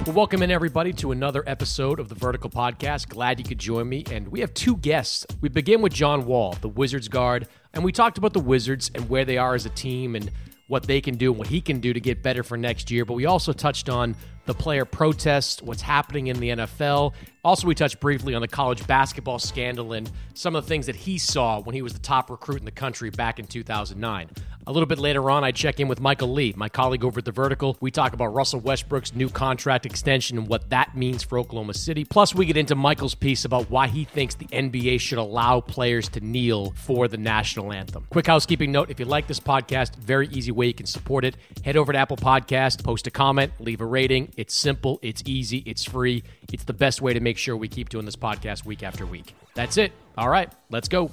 Well, welcome in, everybody, to another episode of the Vertical Podcast. Glad you could join me. And we have two guests. We begin with John Wall, the Wizards guard. And we talked about the Wizards and where they are as a team and what they can do and what he can do to get better for next year. But we also touched on the player protests, what's happening in the NFL. Also, we touched briefly on the college basketball scandal and some of the things that he saw when he was the top recruit in the country back in 2009. A little bit later on, I check in with Michael Lee, my colleague over at The Vertical. We talk about Russell Westbrook's new contract extension and what that means for Oklahoma City. Plus, we get into Michael's piece about why he thinks the NBA should allow players to kneel for the national anthem. Quick housekeeping note, if you like this podcast, very easy way you can support it. Head over to Apple Podcast, post a comment, leave a rating. It's simple, it's easy, it's free. It's the best way to make sure we keep doing this podcast week after week. That's it. All right, let's go.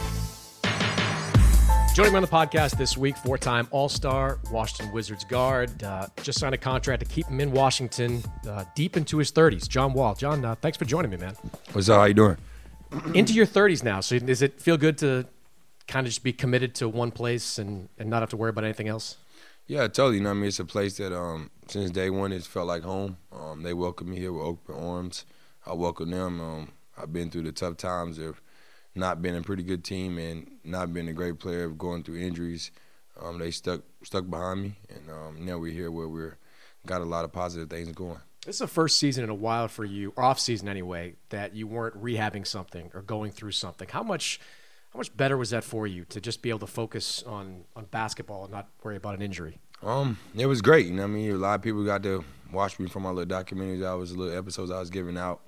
Joining me on the podcast this week, four-time All-Star, Washington Wizards guard, just signed a contract to keep him in Washington deep into his 30s. John Wall. John, thanks for joining me, man. What's up? How you doing? Into your 30s now, so does it feel good to kind of just be committed to one place and not have to worry about anything else? Yeah, totally. You know what I mean? It's a place that since day one it's felt like home. They welcomed me here with open arms. I welcome them. I've been through the tough times of not being a pretty good team and not being a great player, of going through injuries. They stuck behind me, and now we're here where we're got a lot of positive things going. This is the first season in a while for you, or off season anyway, that you weren't rehabbing something or going through something. How much better was that for you to just be able to focus on basketball and not worry about an injury? It was great. You know what I mean? A lot of people got to watch me from my little documentaries, little episodes I was giving out.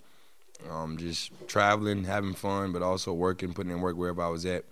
Just traveling, having fun, but also working, putting in work wherever I was at.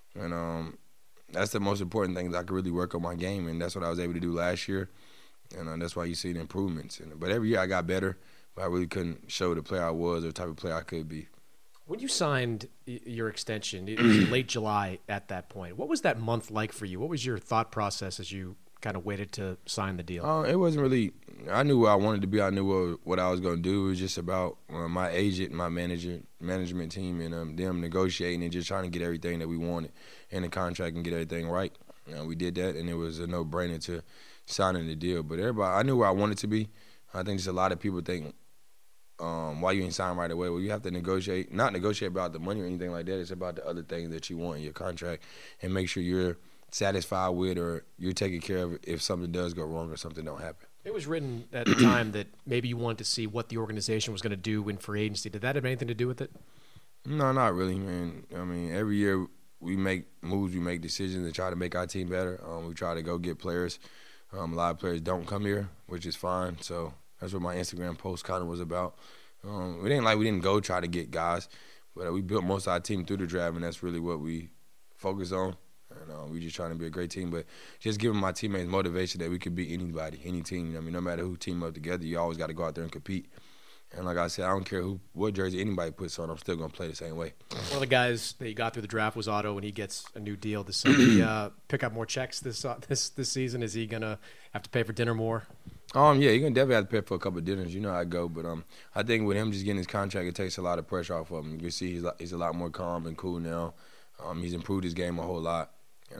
And that's the most important thing, that I could really work on my game, and that's what I was able to do last year. And that's why you see the improvements. But every year I got better, but I really couldn't show the player I was or the type of player I could be. When you signed your extension, it was late July at that point. What was that month like for you? What was your thought process as you kind of waited to sign the deal? It wasn't really – I knew where I wanted to be. I knew what I was going to do. It was just about my agent, my management team, and them negotiating and just trying to get everything that we wanted in the contract and get everything right. We did that, and it was a no-brainer to signing the deal. But everybody – I knew where I wanted to be. I think just a lot of people think – why you ain't sign right away? Well, you have to negotiate, not negotiate about the money or anything like that. It's about the other things that you want in your contract and make sure you're satisfied with or you're taken care of if something does go wrong or something don't happen. It was written at the time that maybe you wanted to see what the organization was going to do in free agency. Did that have anything to do with it? No, not really, man. I mean, every year we make moves, we make decisions and try to make our team better. We try to go get players. A lot of players don't come here, which is fine. So that's what my Instagram post kind of was about. We didn't go try to get guys, but we built most of our team through the draft, and that's really what we focus on. And we just trying to be a great team, but just giving my teammates motivation that we could beat anybody, any team. I mean, no matter who team up together, you always got to go out there and compete. And like I said, I don't care what jersey anybody puts on, I'm still going to play the same way. One of the guys that you got through the draft was Otto, and he gets a new deal this summer. Did he pick up more checks this season? Is he going to have to pay for dinner more? Yeah, you're going to definitely have to pay for a couple of dinners. You know how I go. But I think with him just getting his contract, it takes a lot of pressure off of him. You can see he's a lot more calm and cool now. He's improved his game a whole lot.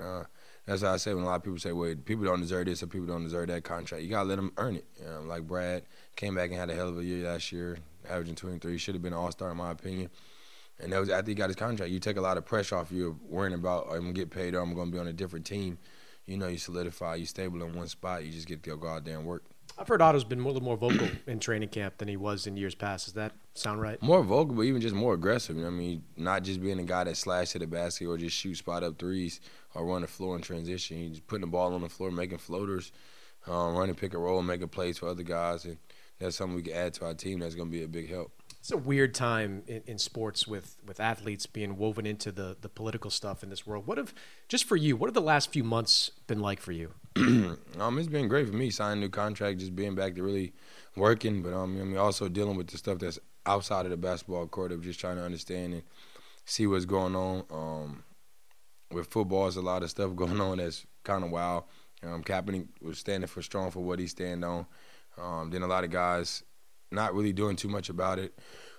That's why I say when a lot of people say, well, people don't deserve this or people don't deserve that contract, you got to let them earn it. Like Brad came back and had a hell of a year last year, averaging 23. Should have been an all-star in my opinion. And that was after he got his contract. You take a lot of pressure off you of worrying about, I'm going to get paid or I'm going to be on a different team. You know, you solidify, you stable in one spot. You just get to go out there and work. I've heard Otto's been a little more vocal in training camp than he was in years past. Does that sound right? More vocal, but even just more aggressive. You know what I mean? Not just being a guy that slash to the basket or just shoot spot-up threes or run the floor in transition. He's just putting the ball on the floor, making floaters, running pick and roll, making plays for other guys. And that's something we can add to our team that's going to be a big help. It's a weird time in sports with athletes being woven into the political stuff in this world. Just for you, what have the last few months been like for you? It's been great for me, signing a new contract, just being back to really working. But also dealing with the stuff that's outside of the basketball court of just trying to understand and see what's going on. With football, there's a lot of stuff going on that's kind of wild. Kaepernick was standing strong for what he stand on. Then a lot of guys not really doing too much about it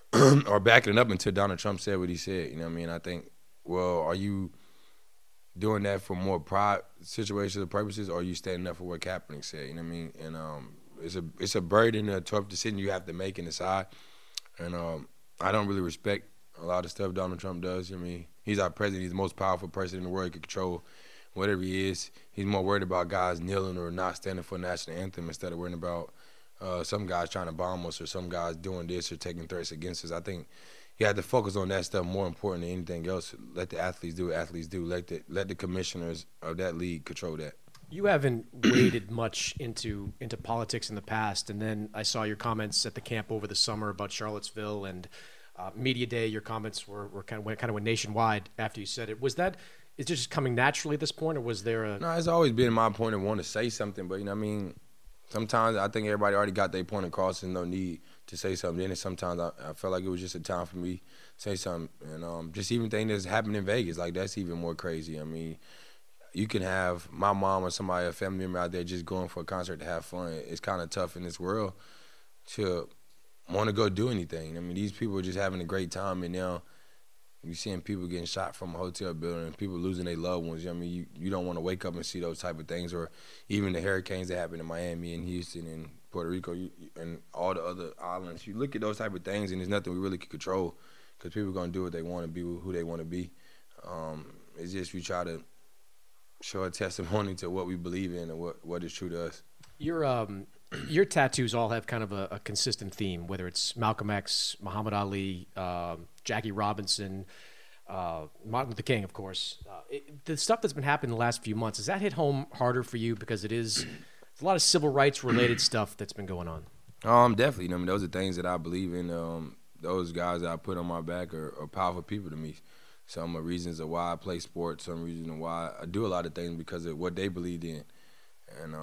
or backing it up until Donald Trump said what he said. You know what I mean? I think, well, are you doing that for more pride situations or purposes, or are you standing up for what Kaepernick said? You know what I mean? And it's a burden, a tough decision you have to make and decide. And I don't really respect a lot of stuff Donald Trump does. I mean, he's our president. He's the most powerful person in the world. He can control whatever he is. He's more worried about guys kneeling or not standing for the national anthem instead of worrying about some guys trying to bomb us or some guys doing this or taking threats against us. I think he had to focus on that stuff more important than anything else. Let the athletes do what athletes do. Let the commissioners of that league control that. You haven't waded much into politics in the past, and then I saw your comments at the camp over the summer about Charlottesville and media day. Your comments were kind of went nationwide after you said it. Is it just coming naturally at this point, or was there a? No, it's always been my point of wanting to say something, but you know what I mean. Sometimes I think everybody already got their point across and no need to say something. Then sometimes I felt like it was just a time for me to say something, and just even thing that's happened in Vegas, like that's even more crazy. I mean. You can have my mom or somebody, a family member out there just going for a concert to have fun. It's kind of tough in this world to want to go do anything. I mean, these people are just having a great time, and now you're seeing people getting shot from a hotel building and people losing their loved ones. I mean, you don't want to wake up and see those type of things, or even the hurricanes that happen in Miami and Houston and Puerto Rico and all the other islands. You look at those type of things, and there's nothing we really can control because people are going to do what they want to be, who they want to be. It's just we try to show a testimony to what we believe in and what is true to us. Your tattoos all have kind of a consistent theme, whether it's Malcolm X, Muhammad Ali, Jackie Robinson, Martin Luther King, of course. The stuff that's been happening the last few months, does that hit home harder for you because it's a lot of civil rights related stuff that's been going on? Definitely. I mean, those are things that I believe in. Those guys that I put on my back are powerful people to me. Some reasons of why I play sports, some reasons why I do a lot of things because of what they believed in. And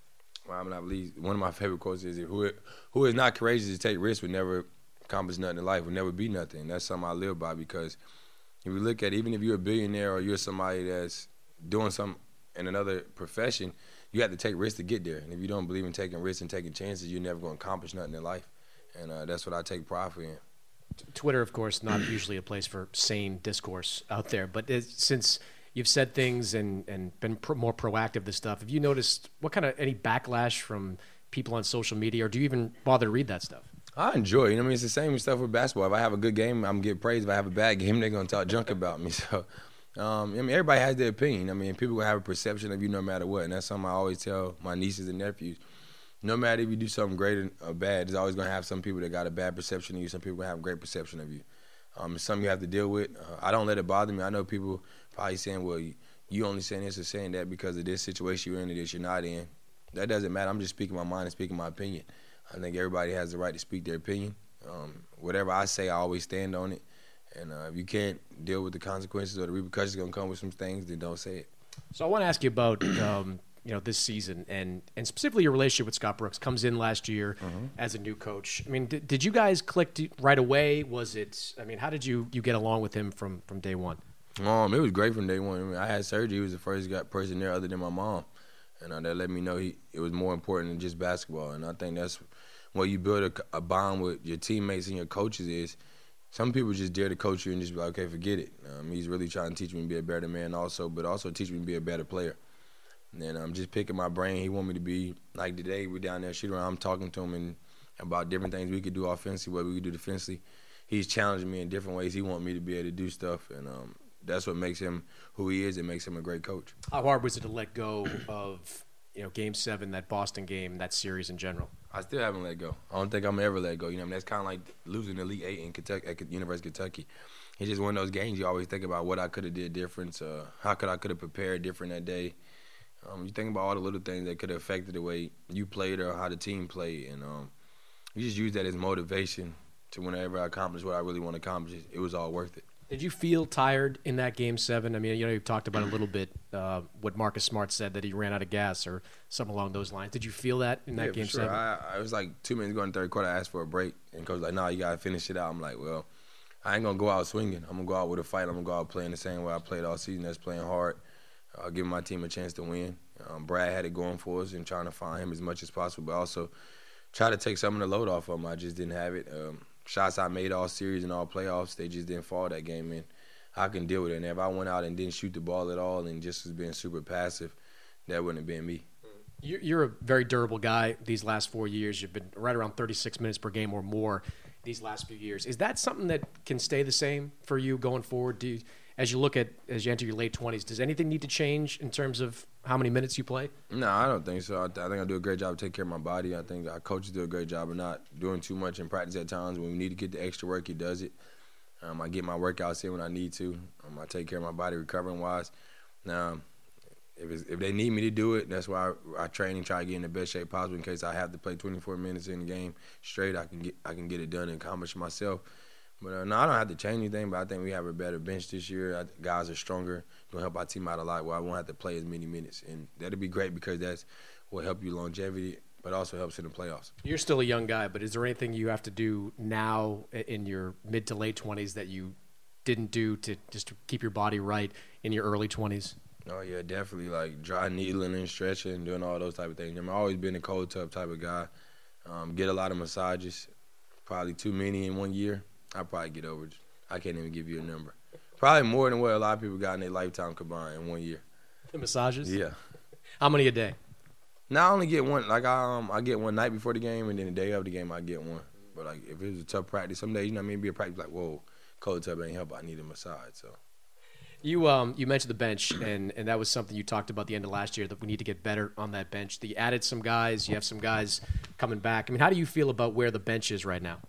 I believe one of my favorite quotes is, who is not courageous to take risks would never accomplish nothing in life, would never be nothing. That's something I live by because if you look at it, even if you're a billionaire or you're somebody that's doing something in another profession, you have to take risks to get there. And if you don't believe in taking risks and taking chances, you're never going to accomplish nothing in life. And that's what I take pride in. Twitter, of course, not usually a place for sane discourse out there, but since you've said things and been more proactive this stuff, have you noticed any backlash from people on social media, or do you even bother to read that stuff? I enjoy it. I mean, it's the same stuff with basketball. If I have a good game, I'm getting praised. If I have a bad game, they're going to talk junk about me. So, I mean, everybody has their opinion. I mean, people going to have a perception of you no matter what, and that's something I always tell my nieces and nephews. No matter if you do something great or bad, there's always going to have some people that got a bad perception of you. Some people going to have a great perception of you. It's something you have to deal with. I don't let it bother me. I know people probably saying, well, you only saying this or saying that because of this situation you're in or this you're not in. That doesn't matter. I'm just speaking my mind and speaking my opinion. I think everybody has the right to speak their opinion. Whatever I say, I always stand on it. And if you can't deal with the consequences or the repercussions going to come with some things, then don't say it. So I want to ask you about this season and specifically your relationship with Scott Brooks. Comes in last year as a new coach. I mean, did you guys click right away? How did you get along with him from day one? It was great from day one. I mean, I had surgery. He was the first person there other than my mom. And that let me know it was more important than just basketball. And I think that's what you build a bond with your teammates and your coaches is. Some people just dare to coach you and just be like, okay, forget it. He's really trying to teach me to be a better man but also teach me to be a better player. And then I'm just picking my brain. He want me to be, like today, we're down there shooting around. I'm talking to him about different things we could do offensively, what we could do defensively. He's challenging me in different ways. He wants me to be able to do stuff. And that's what makes him who he is. It makes him a great coach. How hard was it to let go of Game 7, that Boston game, that series in general? I still haven't let go. I don't think I'm ever let go. That's kind of like losing the Elite Eight in Kentucky, at University of Kentucky. It's just one of those games you always think about what I could have did different, how I could have prepared different that day. You think about all the little things that could have affected the way you played or how the team played, and you just use that as motivation to whenever I accomplish what I really want to accomplish, it was all worth it. Did you feel tired in that Game 7? I mean, you've talked about a little bit what Marcus Smart said, that he ran out of gas or something along those lines. Did you feel that in that Game 7? I was like 2 minutes ago in the third quarter, I asked for a break, and coach was like, no, you got to finish it out. I'm like, well, I ain't going to go out swinging. I'm going to go out with a fight. I'm going to go out playing the same way I played all season. That's playing hard, giving my team a chance to win. Brad had it going for us and trying to find him as much as possible, but also try to take some of the load off of him. I just didn't have it. Shots I made all series and all playoffs, they just didn't fall that game in. I can deal with it. And if I went out and didn't shoot the ball at all and just was being super passive, that wouldn't have been me. You're a very durable guy these last 4 years. You've been right around 36 minutes per game or more these last few years. Is that something that can stay the same for you going forward? As you enter your late 20s, does anything need to change in terms of how many minutes you play? No, I don't think so. I think I do a great job of taking care of my body. I think our coaches do a great job of not doing too much in practice at times. When we need to get the extra work, he does it. I get my workouts in when I need to. I take care of my body recovering-wise. Now, if they need me to do it, that's why I train and try to get in the best shape possible in case I have to play 24 minutes in the game straight. I can get it done and accomplish myself. But no, I don't have to change anything, but I think we have a better bench this year. Guys are stronger. Going to help our team out a lot where I won't have to play as many minutes. And that'll be great because that's what help you longevity, but also helps in the playoffs. You're still a young guy, but is there anything you have to do now in your mid to late 20s that you didn't do to keep your body right in your early 20s? Oh, yeah, definitely, like dry needling and stretching and doing all those type of things. I've always been a cold tub type of guy. Get a lot of massages, probably too many in 1 year. I'll probably get over it. I can't even give you a number. Probably more than what a lot of people got in their lifetime combined in 1 year. The massages? Yeah. How many a day? Now I only get one. Like I get one night before the game, and then the day of the game I get one. But like if it was a tough practice, some days, you know what I mean, be a practice like, whoa, cold tub ain't help. I need a massage. So. You mentioned the bench, and that was something you talked about the end of last year, that we need to get better on that bench. You added some guys. You have some guys coming back. I mean, how do you feel about where the bench is right now?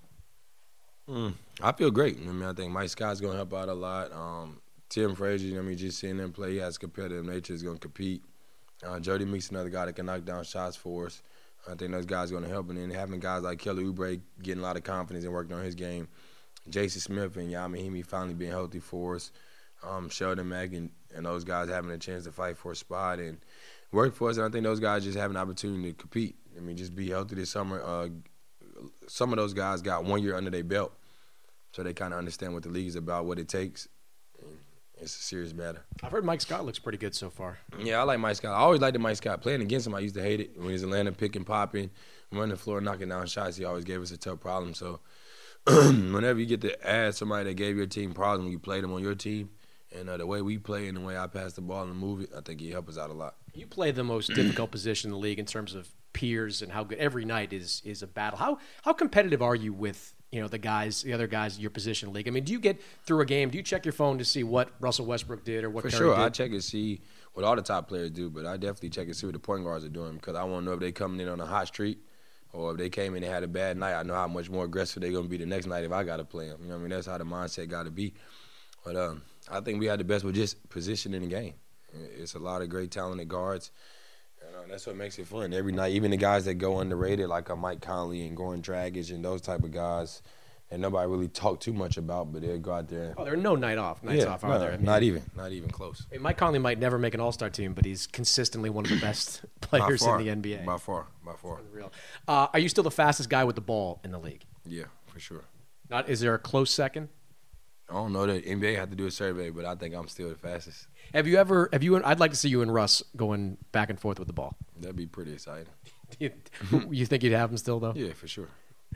I feel great. I mean, I think Mike Scott's going to help out a lot. Tim Frazier, you know what I mean, just seeing him play, he has competitive nature, he's going to compete. Jody Meeks, another guy that can knock down shots for us. I think those guys are going to help. And then having guys like Kelly Oubre getting a lot of confidence and working on his game. Jason Smith and Yamahimi finally being healthy for us. Sheldon Mack and those guys having a chance to fight for a spot and work for us. And I think those guys just have an opportunity to compete. I mean, just be healthy this summer. Some of those guys got 1 year under their belt, so they kind of understand what the league is about, what it takes. And it's a serious matter. I've heard Mike Scott looks pretty good so far. Yeah, I like Mike Scott. I always liked the Mike Scott. Playing against him, I used to hate it. When he's Atlanta picking, popping, running the floor, knocking down shots, he always gave us a tough problem. So whenever you get to add somebody that gave your team problems when you played them on your team, and the way we play and the way I pass the ball and move it, I think he helped us out a lot. You play the most difficult position in the league in terms of peers and how good every night is a battle. How competitive are you with the other guys in your position in the league? I mean, do you get through a game? Do you check your phone to see what Russell Westbrook did or what Curry did? For sure, I check and see what all the top players do, but I definitely check and see what the point guards are doing because I want to know if they coming in on a hot streak or if they came in and had a bad night. I know how much more aggressive they're going to be the next night if I got to play them. You know what I mean? That's how the mindset got to be. But I think we had the best position in the game. It's a lot of great talented guards. And that's what makes it fun. Every night, even the guys that go underrated, like a Mike Conley and Goran Dragic and those type of guys, and nobody really talk too much about, but they'll go out there. Oh, there are no nights off, are there? I mean, not even close. Hey, Mike Conley might never make an All-Star team, but he's consistently one of the best players in the NBA. By far. Unreal. Are you still the fastest guy with the ball in the league? Yeah, for sure. Is there a close second? I don't know. The NBA have to do a survey, but I think I'm still the fastest. I'd like to see you and Russ going back and forth with the ball. That'd be pretty exciting. You think you'd have him still, though? Yeah, for sure.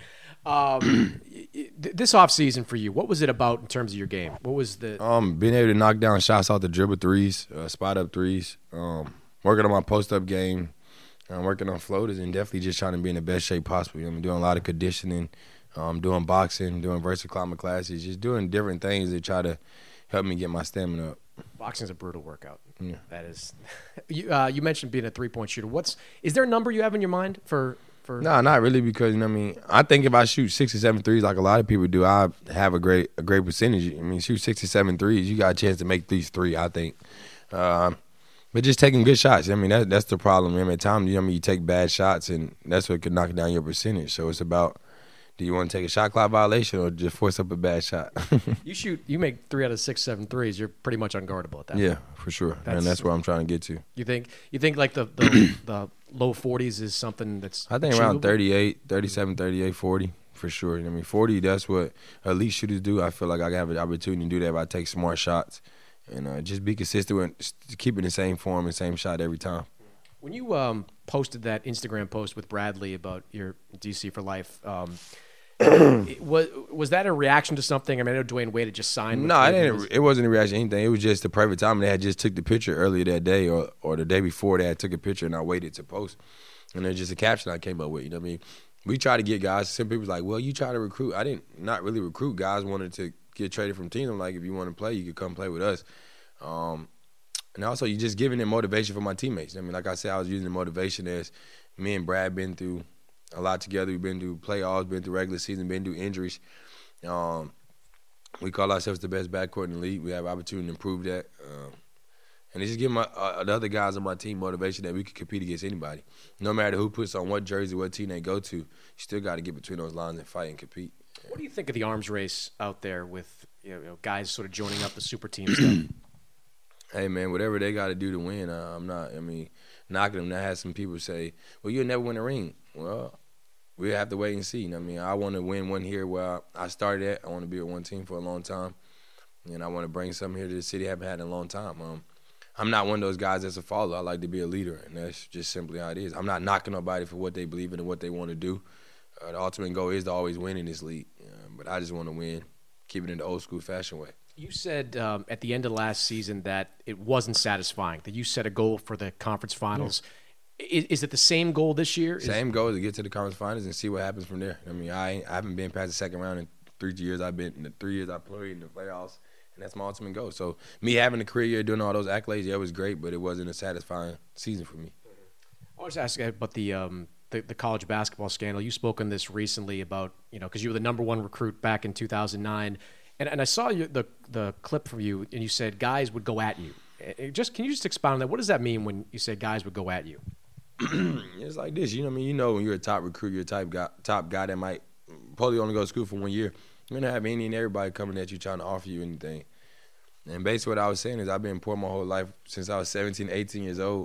This offseason for you, what was it about in terms of your game? What was the being able to knock down shots out the dribble threes, spot up threes, working on my post up game, working on floaters, and definitely just trying to be in the best shape possible. I'm doing a lot of conditioning, doing boxing, doing vertical climbing classes, just doing different things to try to help me get my stamina up. Boxing's a brutal workout. Yeah. That is. You mentioned being a 3-point shooter. Is there a number you have in your mind for? No, not really, because I think if I shoot 6 or 7 threes like a lot of people do, I have a great percentage. I mean, shoot 6 or 7 threes, you got a chance to make these 3, I think. But just taking good shots. I mean, that's the problem. At times, you take bad shots, and that's what could knock down your percentage. So it's about, do you want to take a shot clock violation or just force up a bad shot? You make 3 out of 6, 7 threes. You're pretty much unguardable at that. Yeah, for sure. And that's where I'm trying to get to. You think like the low 40s is something that's I think achievable? around 37, 38, 40 for sure. 40, that's what elite shooters do. I feel like I have an opportunity to do that if I take smart shots and just be consistent with keeping the same form and same shot every time. When you posted that Instagram post with Bradley about your DC for life, Was that a reaction to something? I mean, I know Dwayne Wade had just signed. No, it wasn't a reaction to anything. It was just the perfect time. They had just took the picture earlier that day or the day before. They had took a picture, and I waited to post. And there's just a caption I came up with. You know what I mean? We try to get guys. Some people's like, well, you try to recruit. I didn't not really recruit. Guys wanted to get traded from teams. I'm like, if you want to play, you could come play with us. And also, you just giving them motivation for my teammates. I mean, like I said, I was using the motivation as me and Brad been through a lot together. We've been through playoffs, been through regular season, been through injuries. We call ourselves the best backcourt in the league. We have opportunity to improve that. And it's just giving the other guys on my team motivation that we can compete against anybody. No matter who puts on what jersey, what team they go to, you still got to get between those lines and fight and compete. What do you think of the arms race out there with guys sort of joining up the super team stuff? Hey, man, whatever they got to do to win, I'm not, knocking them. I had some people say, well, you'll never win a ring. Well, we have to wait and see. I want to win one here where I started at. I want to be with one team for a long time. And I want to bring something here to the city I haven't had in a long time. I'm not one of those guys that's a follower. I like to be a leader, and that's just simply how it is. I'm not knocking nobody for what they believe in and what they want to do. The ultimate goal is to always win in this league. But I just want to win, keep it in the old school fashion way. You said at the end of last season that it wasn't satisfying, that you set a goal for the conference finals. Yeah. Is it the same goal this year? Same goal, to get to the conference finals and see what happens from there. I haven't been past the second round in 3 years. In the 3 years I played in the playoffs, and that's my ultimate goal. So me having a career year, doing all those accolades, yeah, it was great, but it wasn't a satisfying season for me. I was asking about the college basketball scandal. You spoke on this recently about, because you were the number one recruit back in 2009. And I saw the clip from you, and you said guys would go at you. Can you just expound on that? What does that mean when you say guys would go at you? It's like this, when you're a top recruit, you're a top guy that might probably only go to school for 1 year. You're gonna have any and everybody coming at you trying to offer you anything. And basically, what I was saying is I've been poor my whole life since I was 17, 18 years old.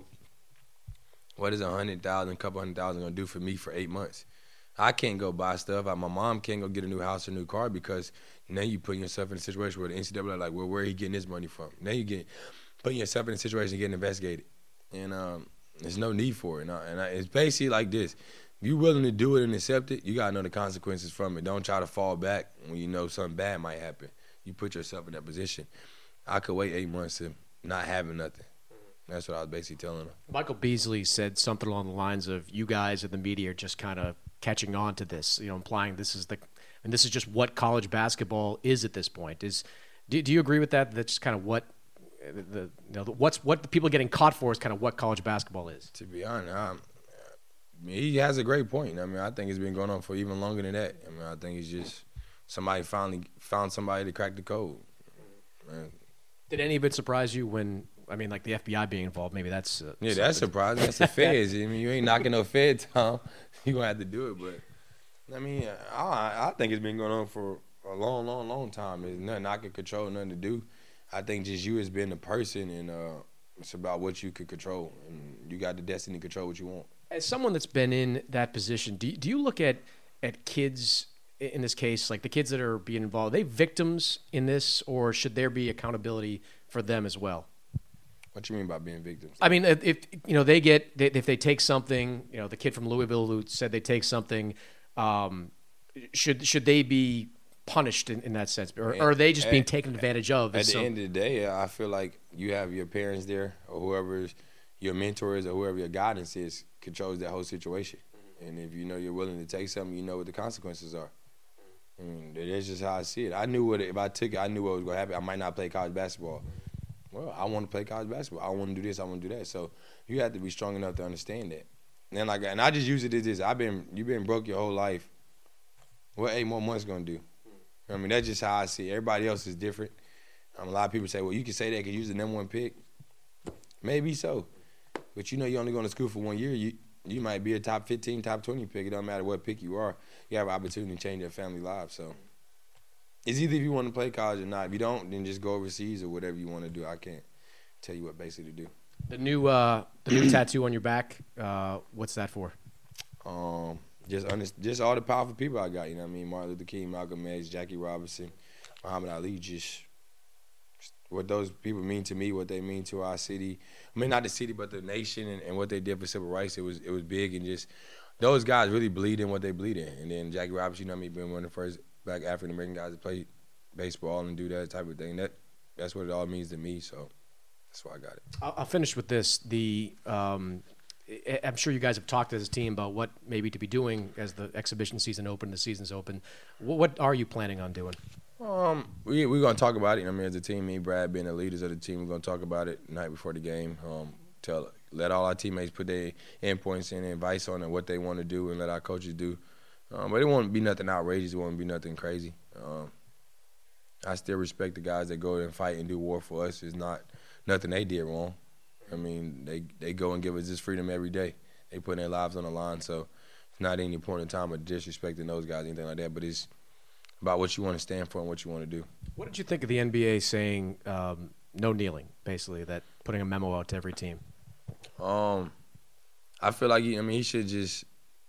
What is $100,000, a couple $100,000 gonna do for me for 8 months? I can't go buy stuff. My mom can't go get a new house or a new car because now you putting yourself in a situation where the NCAA like, well, where are he getting his money from? Now you putting yourself in a situation getting investigated, and there's no need for it. And it's basically like this: if you're willing to do it and accept it, you gotta know the consequences from it. Don't try to fall back when you know something bad might happen. You put yourself in that position. I could wait 8 months to not having nothing. That's what I was basically telling them. Michael Beasley said something along the lines of, "You guys in the media are just kind of catching on to this, implying this is just what college basketball is at this point." Do you agree with that? That's just kind of what what the people getting caught for is kind of what college basketball is. To be honest, he has a great point. I think it's been going on for even longer than that. I think it's just somebody finally found somebody to crack the code. Man. Did any of it surprise you when? Like the FBI being involved, maybe that's that's surprising. That's the feds. You ain't knocking no feds down. You gonna have to do it, but I think it's been going on for a long, long, long time. There's nothing I can control, nothing to do. I think just you as being a person, and it's about what you can control, and you got the destiny to control what you want. As someone that's been in that position, do you look at kids in this case, like the kids that are being involved? Are they victims in this, or should there be accountability for them as well? What you mean by being victims? If they take something, the kid from Louisville who said they take something, should they be punished in that sense, or are they just being taken advantage of? At the end of the day, I feel like you have your parents there, or whoever your mentor is, or whoever your guidance is, controls that whole situation. And if you're willing to take something, you know what the consequences are. That's just how I see it. I knew if I took it, I knew what was going to happen. I might not play college basketball. Well, I want to play college basketball. I want to do this. I want to do that. So you have to be strong enough to understand that. And I just use it as this. You've been broke your whole life. What 8 more months gonna do? That's just how I see it. Everybody else is different. A lot of people say, well, you can say that because you're the number one pick. Maybe so, but you're only going to school for 1 year. You might be a top 15, top 20 pick. It don't matter what pick you are. You have an opportunity to change your family lives. So. It's either if you want to play college or not. If you don't, then just go overseas or whatever you want to do. I can't tell you what basically to do. The new tattoo on your back, what's that for? Just all the powerful people I got. Martin Luther King, Malcolm X, Jackie Robinson, Muhammad Ali. Just what those people mean to me, what they mean to our city. Not the city, but the nation, and what they did for civil rights. It was big, and just those guys really believe in what they believe in. And then Jackie Robinson, being one of the first black African-American guys to play baseball and do that type of thing, that's what it all means to me, so that's why I got it. I'll finish with this. I'm sure you guys have talked as a team about what maybe to be doing as the exhibition season open, the season's open. What are you planning on doing? We're going to talk about it. As a team, me and Brad being the leaders of the team, we're going to talk about it the night before the game. Let all our teammates put their endpoints in and advice on what they want to do and let our coaches do. But it won't be nothing outrageous. It won't be nothing crazy. I still respect the guys that go and fight and do war for us. It's not nothing they did wrong. They go and give us this freedom every day. They put their lives on the line, so it's not any point in time of disrespecting those guys or anything like that, but it's about what you want to stand for and what you want to do. What did you think of the NBA saying no kneeling, basically, that putting a memo out to every team? I feel like he should just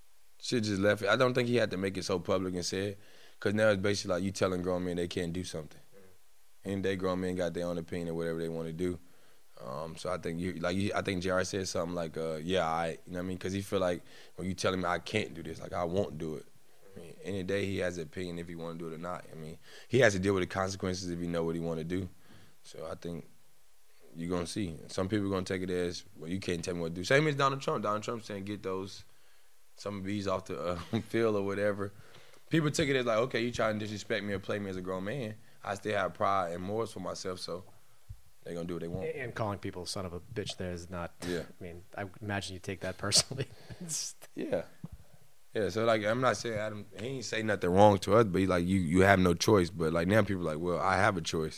left it. I don't think he had to make it so public and say it, because now it's basically like you telling grown men they can't do something. And they grown men got their own opinion of whatever they want to do. So I think I think JR said something like, because he feel like when you telling me I can't do this, like I won't do it. Any day he has an opinion if he want to do it or not. He has to deal with the consequences if he know what he want to do. So I think you're going to see. Some people are going to take it as, well, you can't tell me what to do. Same as Donald Trump. Donald Trump saying get some of these off the field or whatever. People took it as like, okay, you trying to disrespect me or play me as a grown man. I still have pride and morals for myself, so they're going to do what they want. And calling people a son of a bitch there is not, yeah. I imagine you take that personally. Yeah. Yeah, so I'm not saying Adam, he ain't say nothing wrong to us, but he's like, you have no choice. But like now people are like, well, I have a choice.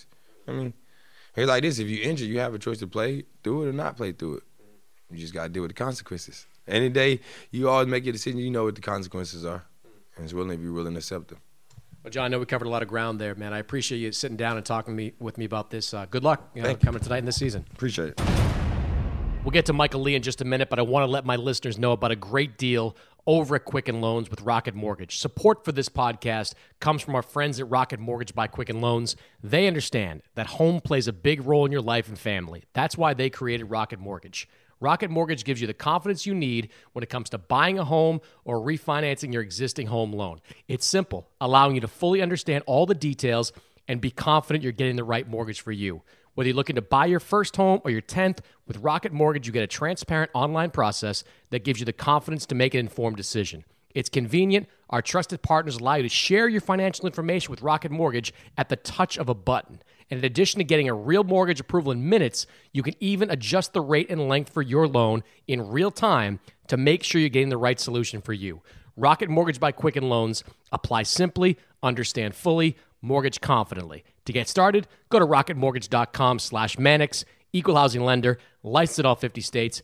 He's like this, if you injured, you have a choice to play through it or not play through it. You just got to deal with the consequences. Any day, you always make your decision, you know what the consequences are. And it's willing if you're willing to accept them. Well, John, I know we covered a lot of ground there, man. I appreciate you sitting down and talking with me about this. Good luck coming tonight in this season. Appreciate it. We'll get to Michael Lee in just a minute, but I want to let my listeners know about a great deal over at Quicken Loans with Rocket Mortgage. Support for this podcast comes from our friends at Rocket Mortgage by Quicken Loans. They understand that home plays a big role in your life and family. That's why they created Rocket Mortgage. Rocket Mortgage gives you the confidence you need when it comes to buying a home or refinancing your existing home loan. It's simple, allowing you to fully understand all the details and be confident you're getting the right mortgage for you. Whether you're looking to buy your first home or your 10th, with Rocket Mortgage, you get a transparent online process that gives you the confidence to make an informed decision. It's convenient. Our trusted partners allow you to share your financial information with Rocket Mortgage at the touch of a button. And in addition to getting a real mortgage approval in minutes, you can even adjust the rate and length for your loan in real time to make sure you're getting the right solution for you. Rocket Mortgage by Quicken Loans. Apply simply, understand fully, mortgage confidently. To get started, go to rocketmortgage.com/Mannix, equal housing lender, licensed in all 50 states,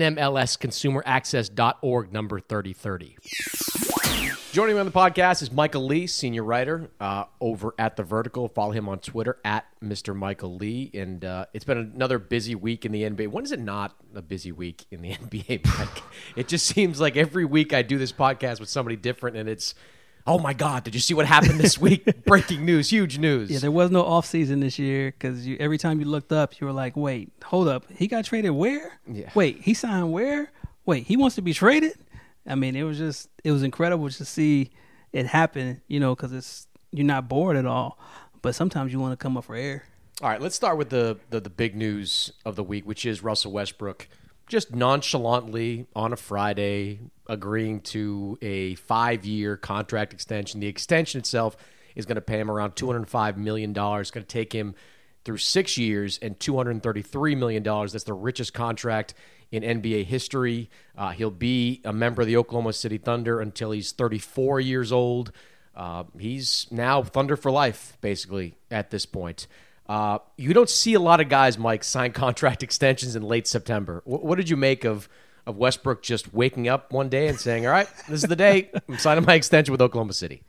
NMLSconsumeraccess.org, number 3030. Joining me on the podcast is Michael Lee, senior writer over at The Vertical. Follow him on Twitter at Mr. Michael Lee. And it's been another busy week in the NBA. When is it not a busy week in the NBA, Mike? It just seems like every week I do this podcast with somebody different, and it's, oh my God, did you see what happened this week? Breaking news, huge news. Yeah, there was no offseason this year because every time you looked up, you were like, wait, hold up. He got traded where? Yeah. Wait, he signed where? Wait, he wants to be traded? It was incredible to see it happen, because you're not bored at all. But sometimes you want to come up for air. All right, let's start with the big news of the week, which is Russell Westbrook just nonchalantly on a Friday agreeing to a 5-year contract extension. The extension itself is going to pay him around $205 million. It's going to take him through 6 years and $233 million. That's the richest contract in NBA history. He'll be a member of the Oklahoma City Thunder until he's 34 years old. He's now Thunder for life, basically, at this point. You don't see a lot of guys, Mike, sign contract extensions in late September. What did you make of Westbrook just waking up one day and saying, all right, this is the day, I'm signing my extension with Oklahoma City?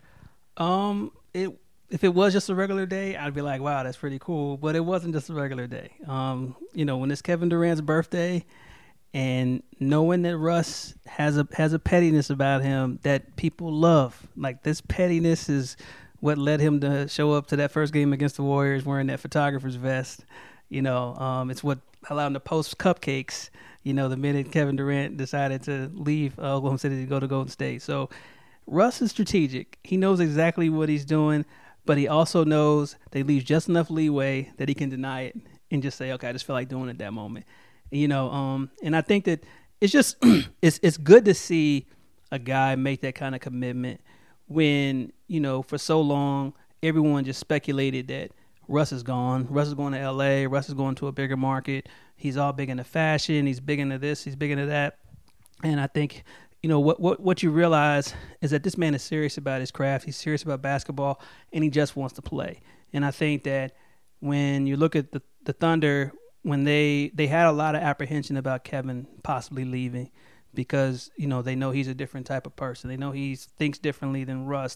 If it was just a regular day, I'd be like, wow, that's pretty cool. But it wasn't just a regular day. When it's Kevin Durant's birthday, and knowing that Russ has a pettiness about him that people love, like this pettiness is what led him to show up to that first game against the Warriors wearing that photographer's vest. It's what allowed him to post cupcakes, the minute Kevin Durant decided to leave Oklahoma City to go to Golden State. So Russ is strategic. He knows exactly what he's doing, but he also knows that he leaves just enough leeway that he can deny it and just say, okay, I just feel like doing it at that moment. And I think that it's just it's good to see a guy make that kind of commitment when, for so long, everyone just speculated that Russ is gone. Russ is going to L.A. Russ is going to a bigger market. He's all big into fashion. He's big into this. He's big into that. And I think, what you realize is that this man is serious about his craft. He's serious about basketball, and he just wants to play. And I think that when you look at the Thunder, when they had a lot of apprehension about Kevin possibly leaving because, they know he's a different type of person. They know he thinks differently than Russ.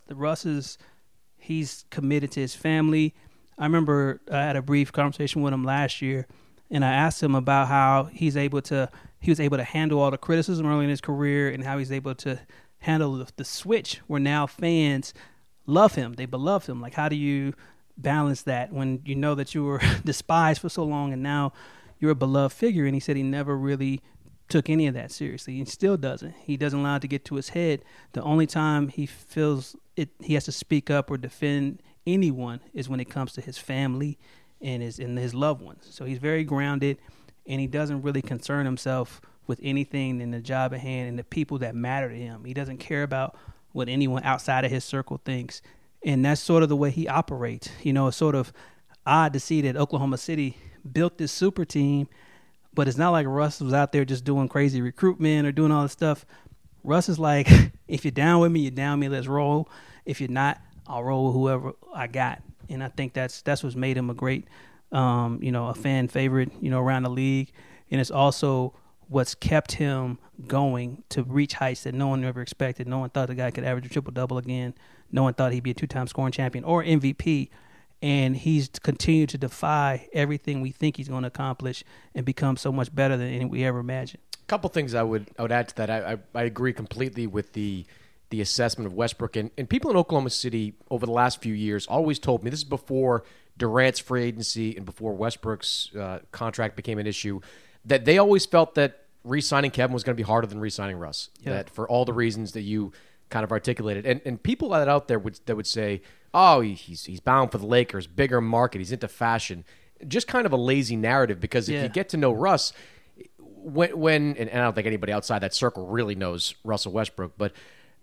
He's committed to his family. I remember I had a brief conversation with him last year, and I asked him about how he was able to handle all the criticism early in his career and how he's able to handle the switch where now fans love him. They beloved him. Like, how do you balance that when you know that you were despised for so long and now you're a beloved figure? And he said he never really took any of that seriously. He still doesn't. He doesn't allow it to get to his head. The only time he feels he has to speak up or defend anyone is when it comes to his family and his loved ones. So he's very grounded, and he doesn't really concern himself with anything in the job at hand and the people that matter to him. He doesn't care about what anyone outside of his circle thinks. And that's sort of the way he operates. It's sort of odd to see that Oklahoma City built this super team, but it's not like Russ was out there just doing crazy recruitment or doing all this stuff. Russ is like, if you're down with me, you're down with me, let's roll. If you're not, I'll roll with whoever I got. And I think that's what's made him a great, a fan favorite, around the league. And it's also what's kept him going to reach heights that no one ever expected. No one thought the guy could average a triple-double again. No one thought he'd be a two-time scoring champion or MVP. And he's continued to defy everything we think he's going to accomplish and become so much better than we ever imagined. A couple things I would add to that. I agree completely with the assessment of Westbrook. And people in Oklahoma City over the last few years always told me, this is before Durant's free agency and before Westbrook's contract became an issue, that they always felt that re-signing Kevin was going to be harder than re-signing Russ. Yeah. That for all the reasons that you kind of articulated. And people that out there would say, oh, he's bound for the Lakers, bigger market, he's into fashion. Just kind of a lazy narrative, because if you get to know Russ, when and I don't think anybody outside that circle really knows Russell Westbrook, but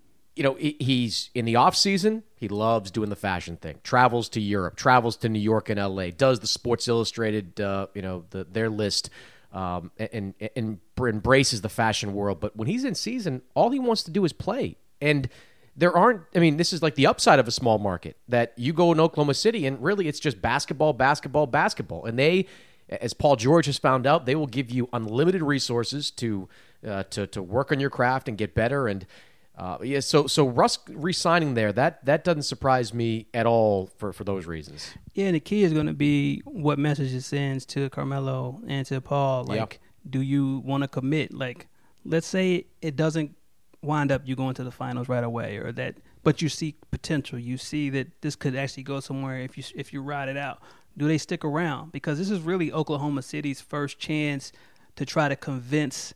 he's in the off season, he loves doing the fashion thing. Travels to Europe, travels to New York and LA, does the Sports Illustrated, their list, and embraces the fashion world. But when he's in season, all he wants to do is play. And this is like the upside of a small market, that you go in Oklahoma City and really it's just basketball. And they, as Paul George has found out, they will give you unlimited resources to work on your craft and get better. And so Russ re-signing there, that doesn't surprise me at all for those reasons. Yeah, and the key is going to be what message it sends to Carmelo and to Paul. Do you want to commit? Like, let's say it doesn't wind up you going to the finals right away, but you see potential. You see that this could actually go somewhere if you ride it out. Do they stick around? Because this is really Oklahoma City's first chance to try to convince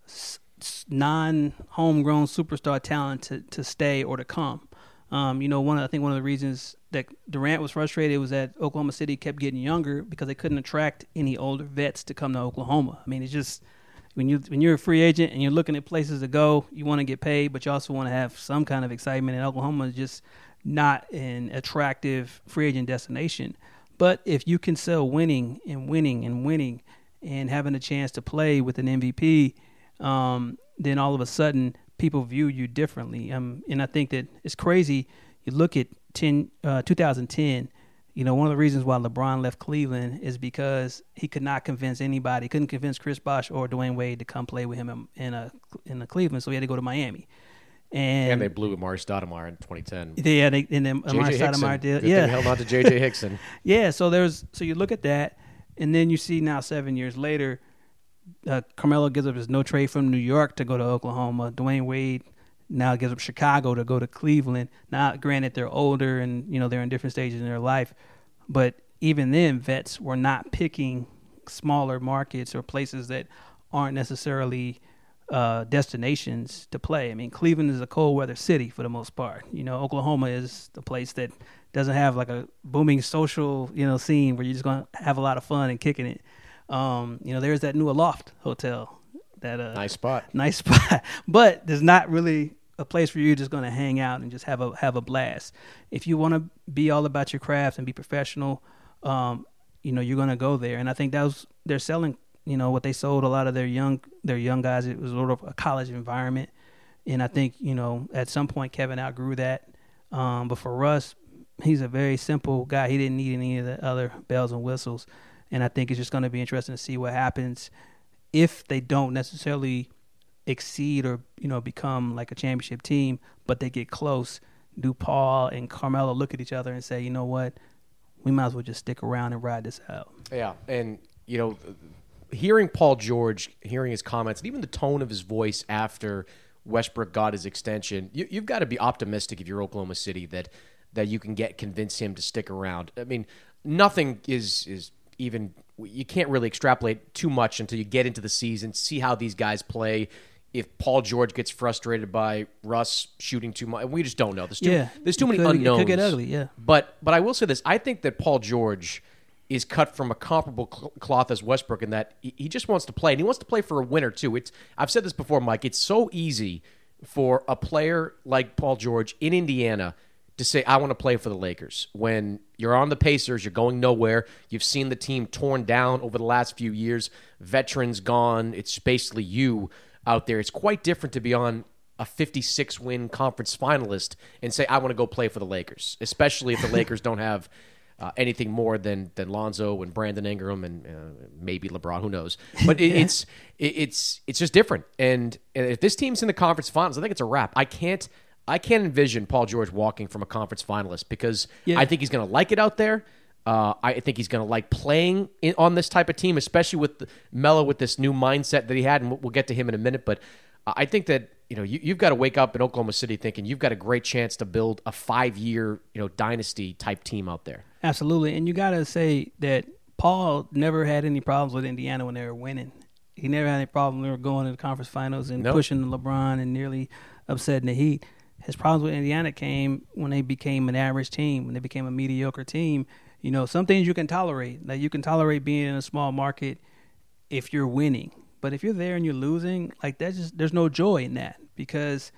non-homegrown superstar talent to stay or to come. One of the reasons that Durant was frustrated was that Oklahoma City kept getting younger because they couldn't attract any older vets to come to Oklahoma. I mean, it's just when you're a free agent and you're looking at places to go, you want to get paid, but you also want to have some kind of excitement. And Oklahoma is just not an attractive free agent destination. But if you can sell winning and having a chance to play with an MVP, then all of a sudden people view you differently. And I think that it's crazy. You look at 2010, one of the reasons why LeBron left Cleveland is because he could not convince anybody. He couldn't convince Chris Bosh or Dwayne Wade to come play with him in Cleveland, so he had to go to Miami. And they blew Amari Stoudemire in 2010. Yeah, and then Amari Stoudemire did. Good thing held on to J.J. Hickson. Yeah, so you look at that, and then you see now 7 years later, Carmelo gives up his no trade from New York to go to Oklahoma. Dwayne Wade now gives up Chicago to go to Cleveland. Now, granted, they're older and they're in different stages in their life, but even then, vets were not picking smaller markets or places that aren't necessarily destinations to play. I mean, Cleveland is a cold weather city for the most part. Oklahoma is the place that doesn't have like a booming social, scene where you're just going to have a lot of fun and kicking it. There's that new Aloft Hotel. That nice spot, but there's not really a place where you're just going to hang out and just have a blast. If you want to be all about your craft and be professional, you're going to go there. And I think they're selling, what they sold a lot of their young guys. It was sort of a college environment. And I think, at some point Kevin outgrew that. But for Russ, he's a very simple guy. He didn't need any of the other bells and whistles. And I think it's just going to be interesting to see what happens if they don't necessarily exceed or, become like a championship team, but they get close. Do Paul and Carmelo look at each other and say, you know what, we might as well just stick around and ride this out? Yeah, and, hearing Paul George, hearing his comments, and even the tone of his voice after Westbrook got his extension, you've got to be optimistic if you're Oklahoma City that you can convince him to stick around. I mean, nothing is even – you can't really extrapolate too much until you get into the season, see how these guys play. If Paul George gets frustrated by Russ shooting too much, we just don't know. There's too many unknowns. It could get ugly, yeah. But I will say this. I think that Paul George is cut from a comparable cloth as Westbrook in that he just wants to play, and he wants to play for a winner too. I've said this before, Mike. It's so easy for a player like Paul George in Indiana to say, I want to play for the Lakers. When you're on the Pacers, you're going nowhere. You've seen the team torn down over the last few years. Veterans gone. It's basically you out there. It's quite different to be on a 56-win conference finalist and say, I want to go play for the Lakers, especially if the Lakers don't have anything more than Lonzo and Brandon Ingram and maybe LeBron, who knows. But it's just different. And if this team's in the conference finals, I think it's a wrap. I can't envision Paul George walking from a conference finalist because I think he's going to like it out there. I think he's going to like playing on this type of team, especially with Melo with this new mindset that he had, and we'll get to him in a minute. But I think that you've got to wake up in Oklahoma City thinking you've got a great chance to build a 5-year dynasty type team out there. Absolutely, and you got to say that Paul never had any problems with Indiana when they were winning. He never had any problem when they were going to the conference finals and pushing LeBron and nearly upsetting the Heat. His problems with Indiana came when they became an average team, when they became a mediocre team. Some things you can tolerate. Like you can tolerate being in a small market if you're winning. But if you're there and you're losing, like there's no joy in that because,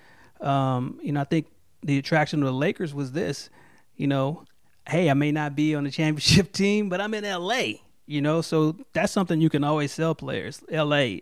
I think the attraction of the Lakers was this, hey, I may not be on the championship team, but I'm in L.A., so that's something you can always sell players. L.A.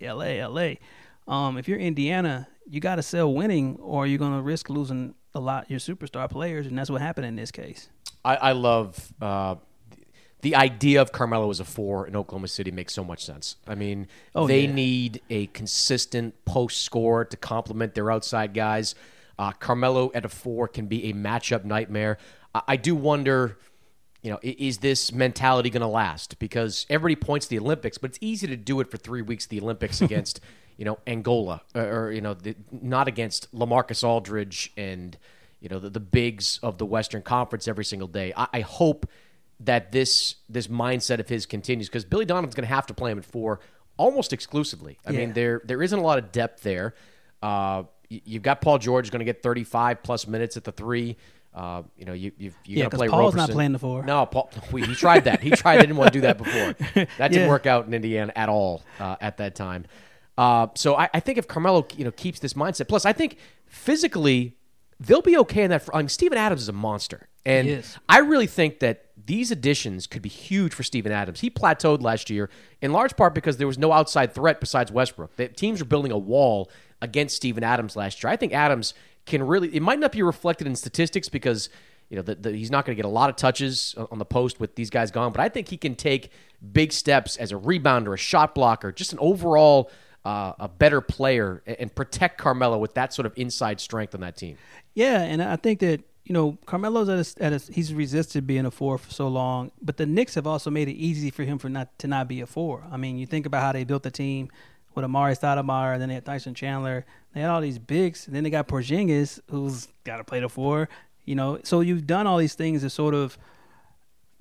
If you're Indiana, you got to sell winning or you're going to risk losing a lot of your superstar players, and that's what happened in this case. I love the idea of Carmelo as a 4 in Oklahoma City makes so much sense. I mean, they need a consistent post scorer to complement their outside guys. Carmelo at a 4 can be a matchup nightmare. I do wonder, is this mentality going to last? Because everybody points to the Olympics, but it's easy to do it for 3 weeks, the Olympics against, Angola or not against LaMarcus Aldridge and, the bigs of the Western Conference every single day. I hope that this mindset of his continues because Billy Donovan's going to have to play him at 4 almost exclusively. I mean, there isn't a lot of depth there. You've got Paul George going to get 35-plus minutes at the 3. You've got to play Paul's Roberson. Not playing the 4. No, Paul. He tried that. He didn't want to do that before. That didn't work out in Indiana at all at that time. So I think if Carmelo keeps this mindset, plus I think physically they'll be okay in that. I mean, Steven Adams is a monster, and I really think that these additions could be huge for Steven Adams. He plateaued last year in large part because there was no outside threat besides Westbrook. The teams were building a wall against Steven Adams last year. I think Adams can really. It might not be reflected in statistics because he's not going to get a lot of touches on the post with these guys gone. But I think he can take big steps as a rebounder, a shot blocker, just an overall a better player and protect Carmelo with that sort of inside strength on that team. Yeah, and I think that Carmelo's he's resisted being a 4 for so long, but the Knicks have also made it easy for him to not be a 4. I mean, you think about how they built the team with Amari Stoudemire, then they had Tyson Chandler. They had all these bigs, and then they got Porzingis, who's got to play the 4. So you've done all these things to sort of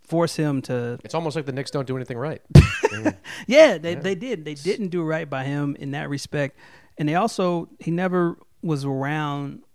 force him to. It's almost like the Knicks don't do anything right. Yeah, they did. They didn't do right by him in that respect, and he never was around,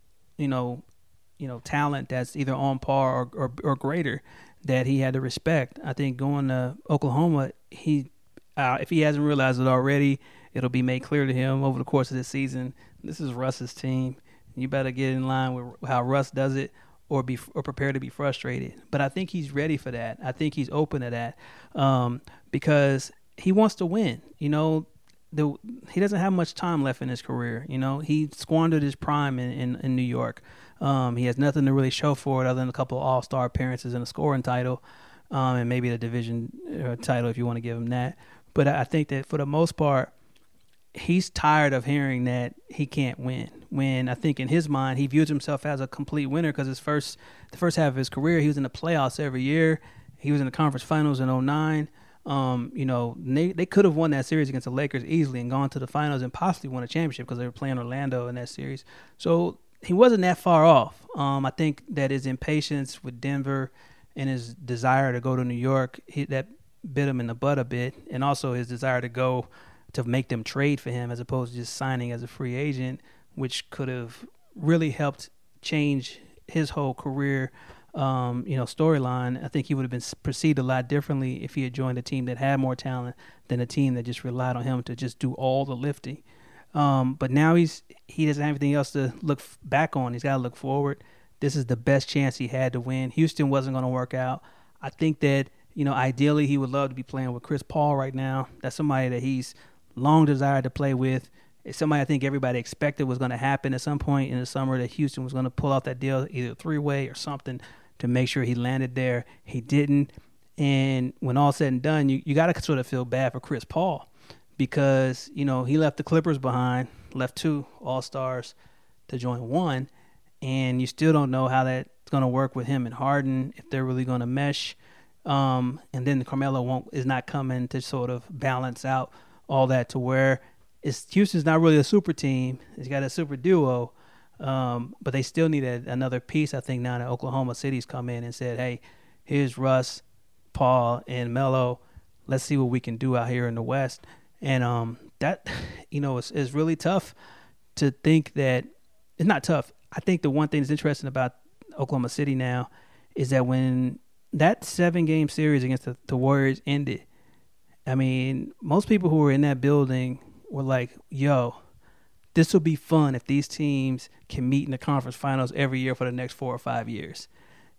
talent that's either on par or greater that he had to respect. I think going to Oklahoma, if he hasn't realized it already, it'll be made clear to him over the course of this season. This is Russ's team. You better get in line with how Russ does it, or prepare to be frustrated. But I think he's ready for that. I think he's open to that because he wants to win. He doesn't have much time left in his career. He squandered his prime in New York. He has nothing to really show for it other than a couple of all-star appearances and a scoring title, and maybe the division title if you want to give him that. But I think that for the most part, he's tired of hearing that he can't win. When I think in his mind, he views himself as a complete winner because the first half of his career, he was in the playoffs every year. He was in the conference finals in 2009. They could have won that series against the Lakers easily and gone to the finals and possibly won a championship because they were playing Orlando in that series. So he wasn't that far off. I think that his impatience with Denver and his desire to go to New York, that bit him in the butt a bit, and also his desire to make them trade for him as opposed to just signing as a free agent, which could have really helped change his whole career, storyline. I think he would have been perceived a lot differently if he had joined a team that had more talent than a team that just relied on him to just do all the lifting. But now he doesn't have anything else to look back on. He's got to look forward. This is the best chance he had to win. Houston wasn't going to work out. I think that, ideally he would love to be playing with Chris Paul right now. That's somebody that he's long desired to play with. It's somebody I think everybody expected was going to happen at some point in the summer, that Houston was going to pull off that deal, either three-way or something, to make sure he landed there. He didn't. And when all said and done, you got to sort of feel bad for Chris Paul because, he left the Clippers behind, left 2 All-Stars to join 1, and you still don't know how that's going to work with him and Harden, if they're really going to mesh. And then Carmelo is not coming to sort of balance out all that to where Houston's not really a super team. He's got a super duo, but they still need another piece. I think now that Oklahoma City's come in and said, hey, here's Russ, Paul, and Melo. Let's see what we can do out here in the West. And that, is really tough to think that – it's not tough. I think the one thing that's interesting about Oklahoma City now is that when that 7-game series against the Warriors ended, I mean, most people who were in that building were like, yo, this will be fun if these teams can meet in the conference finals every year for the next 4 or 5 years.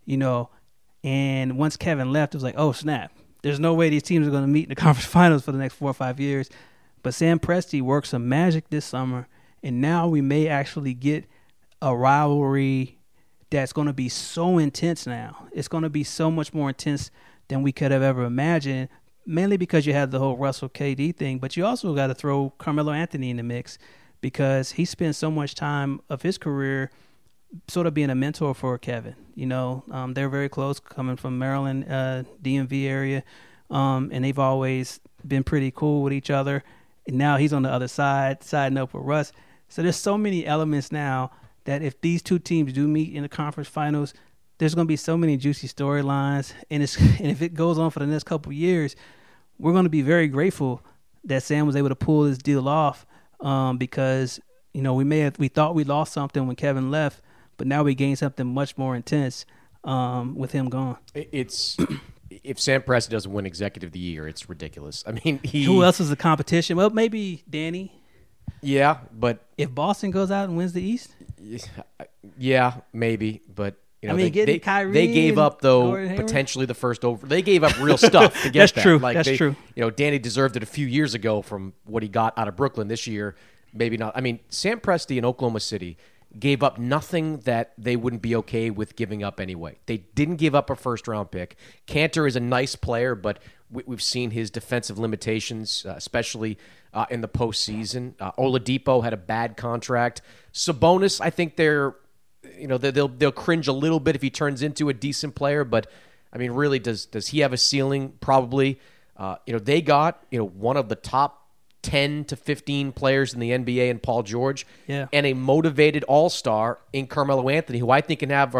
And once Kevin left, it was like, oh, snap. There's no way these teams are going to meet in the conference finals for the next 4 or 5 years. But Sam Presti worked some magic this summer, and now we may actually get a rivalry that's going to be so intense now. It's going to be so much more intense than we could have ever imagined, mainly because you have the whole Russell KD thing, but you also got to throw Carmelo Anthony in the mix because he spent so much time of his career sort of being a mentor for Kevin. They're very close, coming from Maryland, DMV area, and they've always been pretty cool with each other. And now he's on the other side, siding up with Russ. So there's so many elements now that if these two teams do meet in the conference finals, there's going to be so many juicy storylines. And if it goes on for the next couple of years, we're going to be very grateful that Sam was able to pull this deal off because, we thought we lost something when Kevin left, but now we gained something much more intense with him gone. It's if Sam Presti doesn't win Executive of the Year, it's ridiculous. I mean, who else is the competition? Well, maybe Danny. Yeah, but if Boston goes out and wins the East, yeah, maybe. But Kyrie they gave up though potentially the first over. They gave up real stuff to get That's that. True. Like That's true. Danny deserved it a few years ago from what he got out of Brooklyn. This year, maybe not. I mean, Sam Presti in Oklahoma City gave up nothing that they wouldn't be okay with giving up anyway. They didn't give up a first-round pick. Cantor is a nice player, but we've seen his defensive limitations, especially in the postseason. Oladipo had a bad contract. Sabonis, I think they'll cringe a little bit if he turns into a decent player, but I mean, really, does he have a ceiling? Probably. They got one of the top 10 to 15 players in the NBA in Paul George, and a motivated all-star in Carmelo Anthony, who I think can have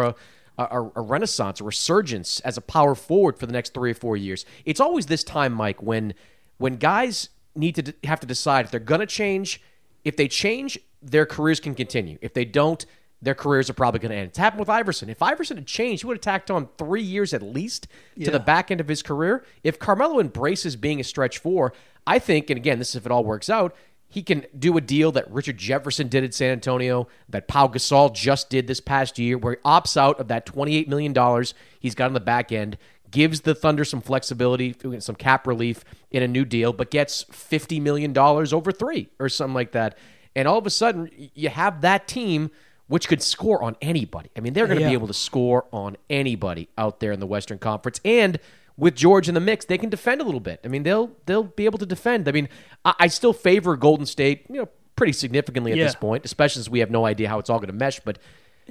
a renaissance, a resurgence as a power forward for the next 3 or 4 years. It's always this time, Mike, when guys need to have to decide if they're going to change. If they change, their careers can continue. If they don't, their careers are probably going to end. It's happened with Iverson. If Iverson had changed, he would have tacked on 3 years at least to the back end of his career. If Carmelo embraces being a stretch four, I think, and again, this is if it all works out, he can do a deal that Richard Jefferson did at San Antonio, that Pau Gasol just did this past year, where he opts out of that $28 million he's got on the back end, gives the Thunder some flexibility, some cap relief in a new deal, but gets $50 million over 3 or something like that. And all of a sudden, you have that team which could score on anybody. I mean, they're going to be able to score on anybody out there in the Western Conference. And with George in the mix, they can defend a little bit. I mean, they'll be able to defend. I mean, I still favor Golden State, pretty significantly at this point, especially since we have no idea how it's all going to mesh. But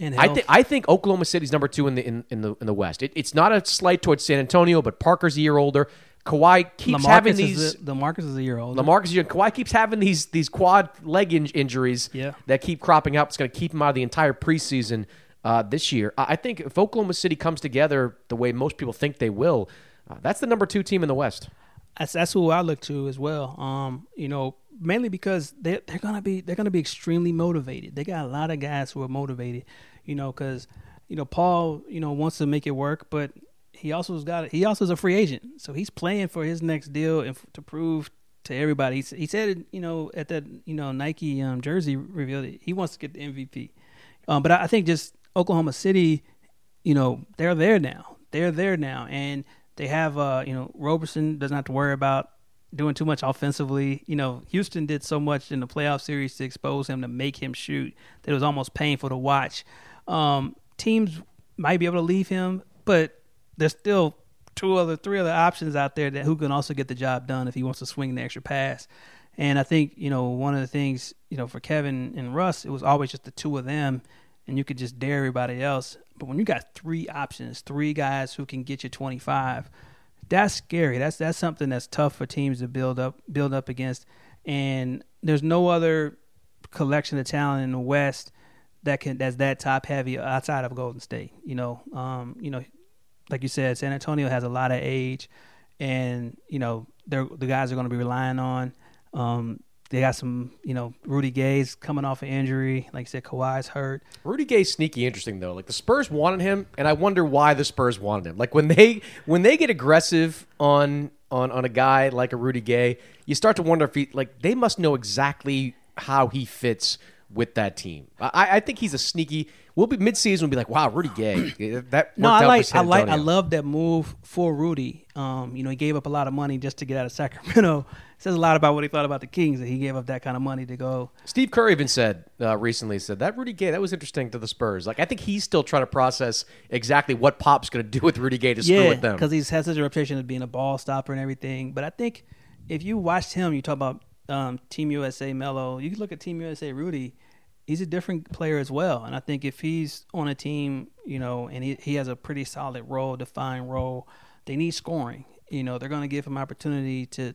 I think Oklahoma City's number 2 in the West. It's not a slight towards San Antonio, but Parker's a year older. Kawhi keeps having these. LaMarcus is a year older. Kawhi keeps having these quad leg injuries that keep cropping up. It's going to keep him out of the entire preseason this year. I think if Oklahoma City comes together the way most people think they will, that's the number 2 team in the West. That's who I look to as well. Mainly because they're gonna be extremely motivated. They got a lot of guys who are motivated. Because Paul wants to make it work, but he also is a free agent, so he's playing for his next deal and to prove to everybody. He said at that Nike jersey reveal that he wants to get the MVP. But I think just Oklahoma City, they're there now. And they have Roberson doesn't have to worry about doing too much offensively. Houston did so much in the playoff series to expose him, to make him shoot, that it was almost painful to watch. Teams might be able to leave him, but there's still 3 other options out there who can also get the job done if he wants to swing the extra pass. And I think, one of the things, for Kevin and Russ, it was always just the 2 of them, and you could just dare everybody else. But when you got 3 options, 3 guys who can get you 25, that's scary. That's something that's tough for teams to build up against. And there's no other collection of talent in the West that's that top heavy outside of Golden State. Like you said, San Antonio has a lot of age, and the guys are going to be relying on. They got some, Rudy Gay's coming off an injury. Like you said, Kawhi's hurt. Rudy Gay's sneaky interesting though. Like the Spurs wanted him, and I wonder why the Spurs wanted him. Like when they get aggressive on a guy like a Rudy Gay, you start to wonder if they must know exactly how he fits with that team. I think he's a sneaky. We'll be midseason. We'll be like, wow, Rudy Gay. That worked out for San Antonio. I love that move for Rudy. He gave up a lot of money just to get out of Sacramento. It says a lot about what he thought about the Kings, that he gave up that kind of money to go. Steve Kerr even said recently, that Rudy Gay, that was interesting to the Spurs. Like I think he's still trying to process exactly what Pop's going to do with Rudy Gay to screw with them. Because he's had such a reputation of being a ball stopper and everything. But I think if you watched him, you talk about Team USA Melo, you look at Team USA Rudy, he's a different player as well. And I think if he's on a team, and he has a pretty solid role, defined role, they need scoring. They're going to give him opportunity to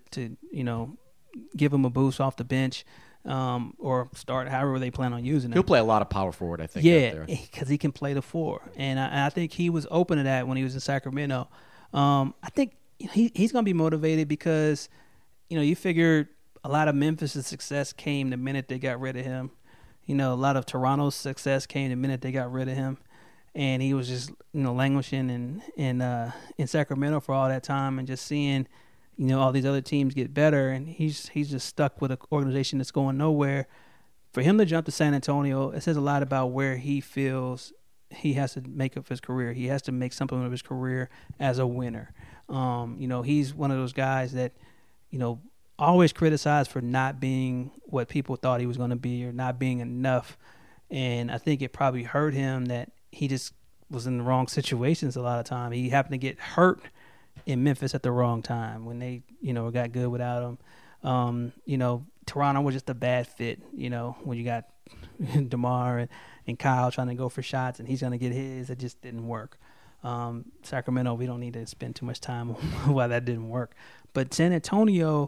give him a boost off the bench or start however they plan on using him. He'll play a lot of power forward, I think. Yeah, because he can play the 4. And I think he was open to that when he was in Sacramento. I think he's going to be motivated because, you figure a lot of Memphis' success came the minute they got rid of him. A lot of Toronto's success came the minute they got rid of him. And he was just, languishing in Sacramento for all that time, and just seeing, all these other teams get better, and he's just stuck with an organization that's going nowhere. For him to jump to San Antonio, it says a lot about where he feels he has to make up his career. He has to make something of his career as a winner. He's one of those guys that, always criticized for not being what people thought he was going to be or not being enough. And I think it probably hurt him that he just was in the wrong situations a lot of time. He happened to get hurt in Memphis at the wrong time when they, got good without him. Toronto was just a bad fit, when you got DeMar and Kyle trying to go for shots and he's going to get his. It just didn't work. Sacramento, we don't need to spend too much time on why that didn't work. But San Antonio,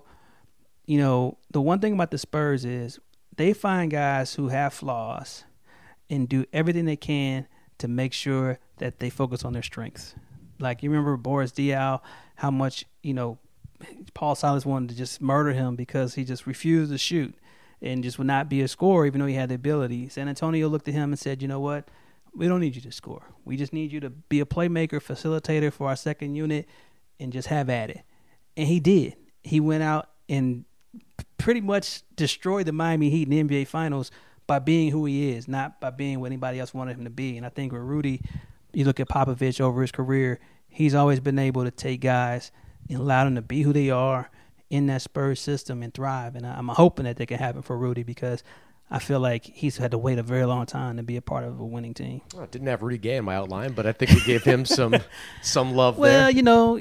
the one thing about the Spurs is they find guys who have flaws and do everything they can to make sure that they focus on their strengths. Like, you remember Boris Diaw, how much, Paul Silas wanted to just murder him because he just refused to shoot and just would not be a scorer even though he had the ability. San Antonio looked at him and said, you know what? We don't need you to score. We just need you to be a playmaker, facilitator for our second unit, and just have at it. And he did. He went out and pretty much destroyed the Miami Heat in the NBA Finals by being who he is, not by being what anybody else wanted him to be. And I think with Rudy, you look at Popovich over his career, he's always been able to take guys and allow them to be who they are in that Spurs system and thrive. And I'm hoping that can happen for Rudy because I feel like he's had to wait a very long time to be a part of a winning team. Well, I didn't have Rudy Gay in my outline, but I think we gave him some love there. Well,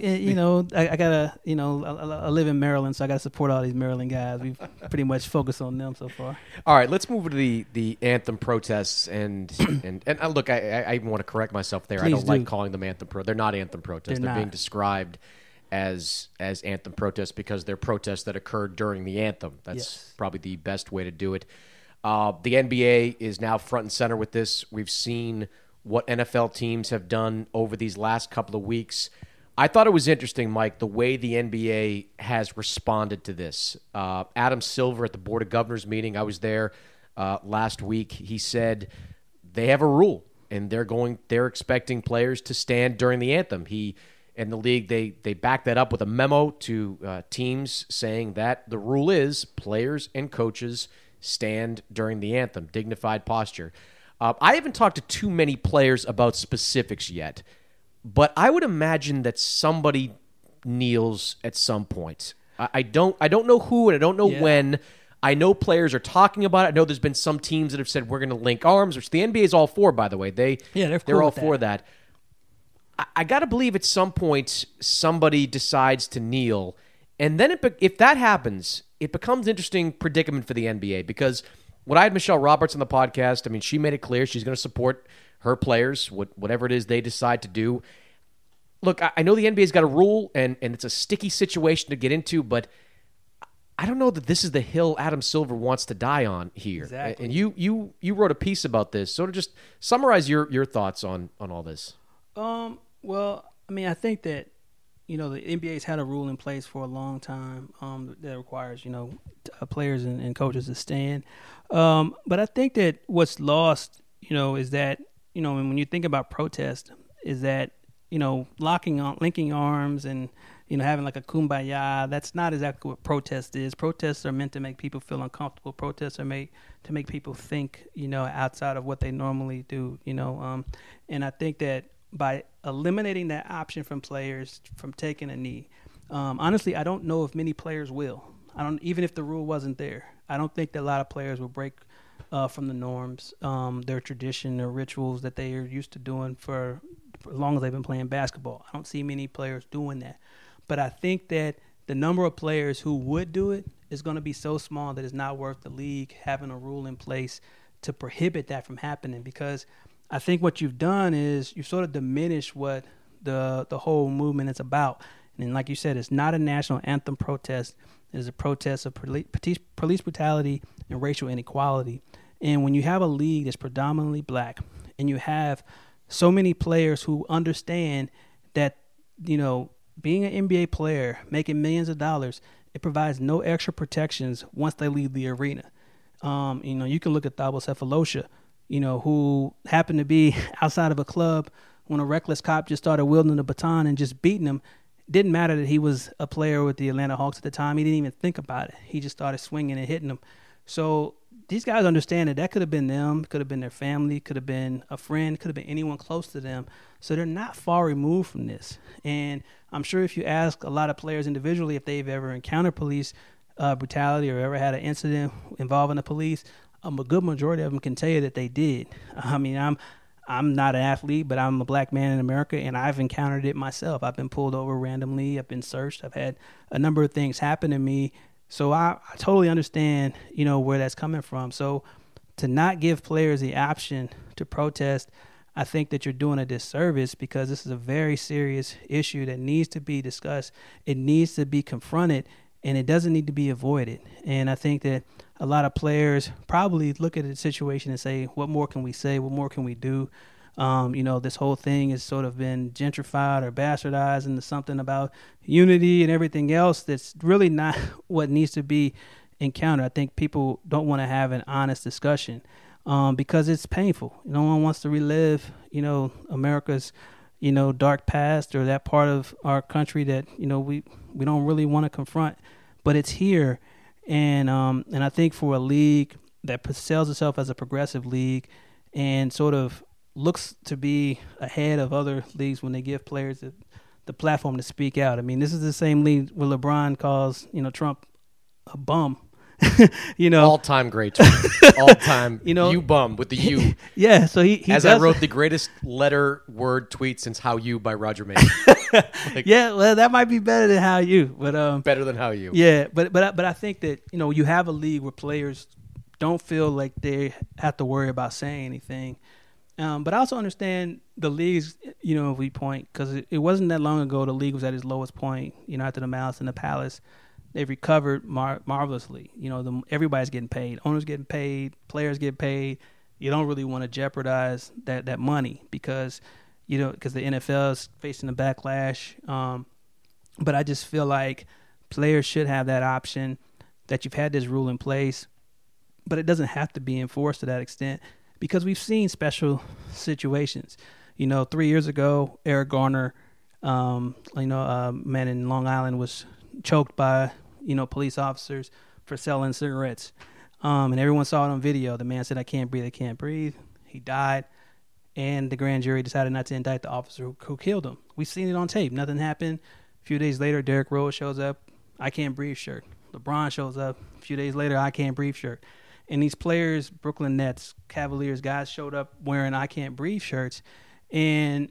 I gotta, I live in Maryland, so I gotta support all these Maryland guys. We've pretty much focused on them so far. All right, let's move to the anthem protests and look, I even want to correct myself there. Please I don't do. like calling them anthem protests. They're not anthem protests. They're They're being not. described as anthem protests because they're protests that occurred during the anthem. That's Yes. probably the best way to do it. The NBA is now front and center with this. We've seen what NFL teams have done over these last couple of weeks. I thought it was interesting, Mike, the way the NBA has responded to this. Adam Silver at the Board of Governors meeting, I was there last week. He said they have a rule, and they're expecting players to stand during the anthem. He and the league, they backed that up with a memo to teams saying that the rule is players and coaches stand during the anthem, dignified posture. I haven't talked to too many players about specifics yet, but I would imagine that somebody kneels at some point. I don't know who and I don't know when. I know players are talking about it. I know there's been some teams that have said we're going to link arms, which the NBA is all for, by the way. They're cool all with for that. I got to believe at some point somebody decides to kneel, and then if that happens, it becomes an interesting predicament for the NBA because when I had Michelle Roberts on the podcast, I mean, she made it clear she's going to support her players, whatever it is they decide to do. Look, I know the NBA's got a rule, and it's a sticky situation to get into, but I don't know that this is the hill Adam Silver wants to die on here. Exactly. And you wrote a piece about this. Sort of just summarize your thoughts on all this. Well, I mean, I think that, the NBA's had a rule in place for a long time that requires, players and coaches to stand. But I think that what's lost, is that, when you think about protest, is that, linking arms and, having like a kumbaya, that's not exactly what protest is. Protests are meant to make people feel uncomfortable. Protests are made to make people think, outside of what they normally do, and I think that by eliminating that option from players from taking a knee, honestly, I don't know if many players will. Even if the rule wasn't there, I don't think that a lot of players will break from the norms, their tradition, their rituals that they are used to doing for as long as they've been playing basketball. I don't see many players doing that. But I think that the number of players who would do it is going to be so small that it's not worth the league having a rule in place to prohibit that from happening, because I think what you've done is you've sort of diminished what the whole movement is about. And like you said, it's not a national anthem protest. It is a protest of police brutality and racial inequality. And when you have a league that's predominantly black and you have so many players who understand that, being an NBA player, making millions of dollars, it provides no extra protections once they leave the arena. You can look at Thabo Sefolosha, who happened to be outside of a club when a reckless cop just started wielding the baton and just beating him. Didn't matter that he was a player with the Atlanta Hawks at the time. He didn't even think about it. He just started swinging and hitting them. So these guys understand that could have been them, could have been their family, could have been a friend, could have been anyone close to them. So they're not far removed from this. And I'm sure if you ask a lot of players individually if they've ever encountered police brutality or ever had an incident involving the police, a good majority of them can tell you that they did. I mean, I'm not an athlete, but I'm a black man in America, and I've encountered it myself. I've been pulled over randomly. I've been searched. I've had a number of things happen to me. So I totally understand, where that's coming from. So to not give players the option to protest, I think that you're doing a disservice, because this is a very serious issue that needs to be discussed. It needs to be confronted, and it doesn't need to be avoided. And I think that a lot of players probably look at the situation and say, what more can we say? What more can we do? This whole thing has sort of been gentrified or bastardized into something about unity and everything else that's really not what needs to be encountered. I think people don't want to have an honest discussion because it's painful. No one wants to relive, America's, dark past or that part of our country that, we don't really want to confront, but it's here. And I think for a league that sells itself as a progressive league and sort of looks to be ahead of other leagues when they give players the platform to speak out. I mean, this is the same league where LeBron calls, Trump a bum. All-time great tweet. All-time you bum with the U. Yeah, so he as I wrote the greatest letter word tweet since How You by Roger Mason. Yeah, well, that might be better than How You, but better than How You. Yeah, but I think that you have a league where players don't feel like they have to worry about saying anything. But I also understand the league's viewpoint because it wasn't that long ago the league was at its lowest point. After the Malice and the Palace. They've recovered marvelously. Everybody's getting paid. Owners getting paid. Players get paid. You don't really want to jeopardize that money because the NFL is facing a backlash. But I just feel like players should have that option, that you've had this rule in place, but it doesn't have to be enforced to that extent because we've seen special situations. 3 years ago, Eric Garner, a man in Long Island was choked by police officers for selling cigarettes. And everyone saw it on video. The man said, I can't breathe. He died. And the grand jury decided not to indict the officer who killed him. We've seen it on tape. Nothing happened. A few days later, Derrick Rose shows up. I can't breathe shirt. LeBron shows up. A few days later, I can't breathe shirt. And these players, Brooklyn Nets, Cavaliers, guys showed up wearing I can't breathe shirts. And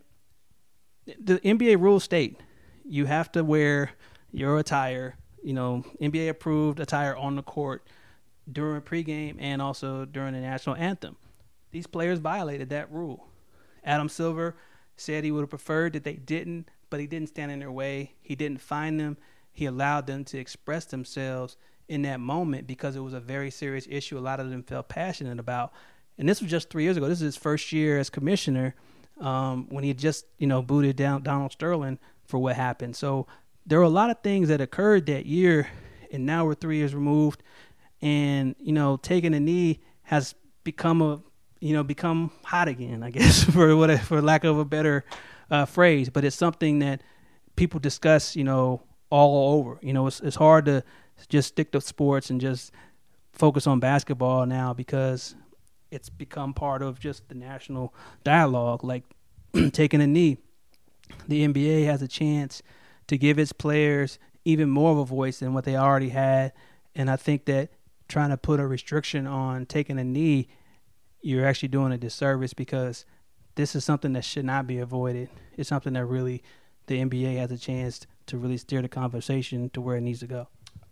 the NBA rules state you have to wear your attire, NBA approved attire on the court during pregame and also during the national anthem. These players violated that rule. Adam Silver said he would have preferred that they didn't, but he didn't stand in their way. He didn't fine them. He allowed them to express themselves in that moment because it was a very serious issue a lot of them felt passionate about. And this was just 3 years ago. This is his first year as commissioner when he had just, booted down Donald Sterling for what happened. So there were a lot of things that occurred that year, and now we're 3 years removed, and taking a knee has become become hot again, I guess, for lack of a better phrase. But it's something that people discuss, all over. It's hard to just stick to sports and just focus on basketball now because it's become part of just the national dialogue, like taking a knee. The NBA has a chance to give its players even more of a voice than what they already had. And I think that trying to put a restriction on taking a knee, you're actually doing a disservice because this is something that should not be avoided. It's something that really the NBA has a chance to really steer the conversation to where it needs to go.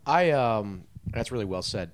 That's really well said.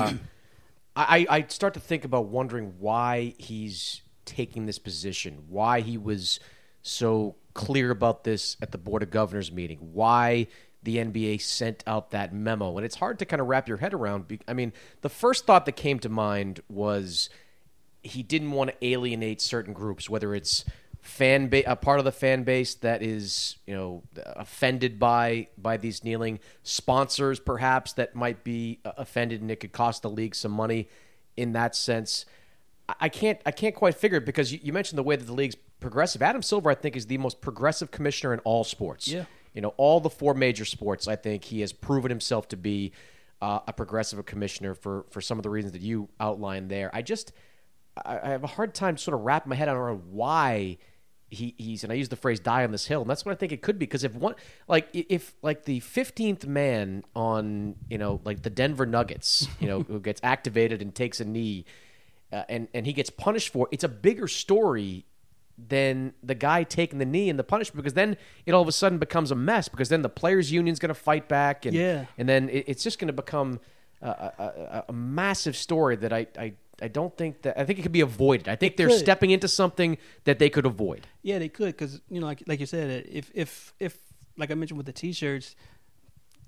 I start to think about wondering why he's taking this position, why he was so clear about this at the Board of Governors meeting, why the NBA sent out that memo. And it's hard to kind of wrap your head around. I mean, the first thought that came to mind was he didn't want to alienate certain groups, whether it's a part of the fan base that is, offended by these kneeling, sponsors perhaps that might be offended and it could cost the league some money in that sense. I can't quite figure it because you mentioned the way that the league's progressive. Adam Silver, I think, is the most progressive commissioner in all sports. Yeah. All the four major sports, I think he has proven himself to be a progressive commissioner for some of the reasons that you outlined there. I have a hard time sort of wrapping my head around why he's, and I use the phrase "die on this hill," and that's what I think it could be. Because if the 15th man on the Denver Nuggets, who gets activated and takes a knee, and he gets punished for it, it's a bigger story than the guy taking the knee and the punishment, because then it all of a sudden becomes a mess, because then the players union's going to fight back, and then it's just going to become a massive story that I don't think that, I think it could be avoided. I think they're stepping into something that they could avoid. Yeah, they could, because like you said, if like I mentioned with the T-shirts,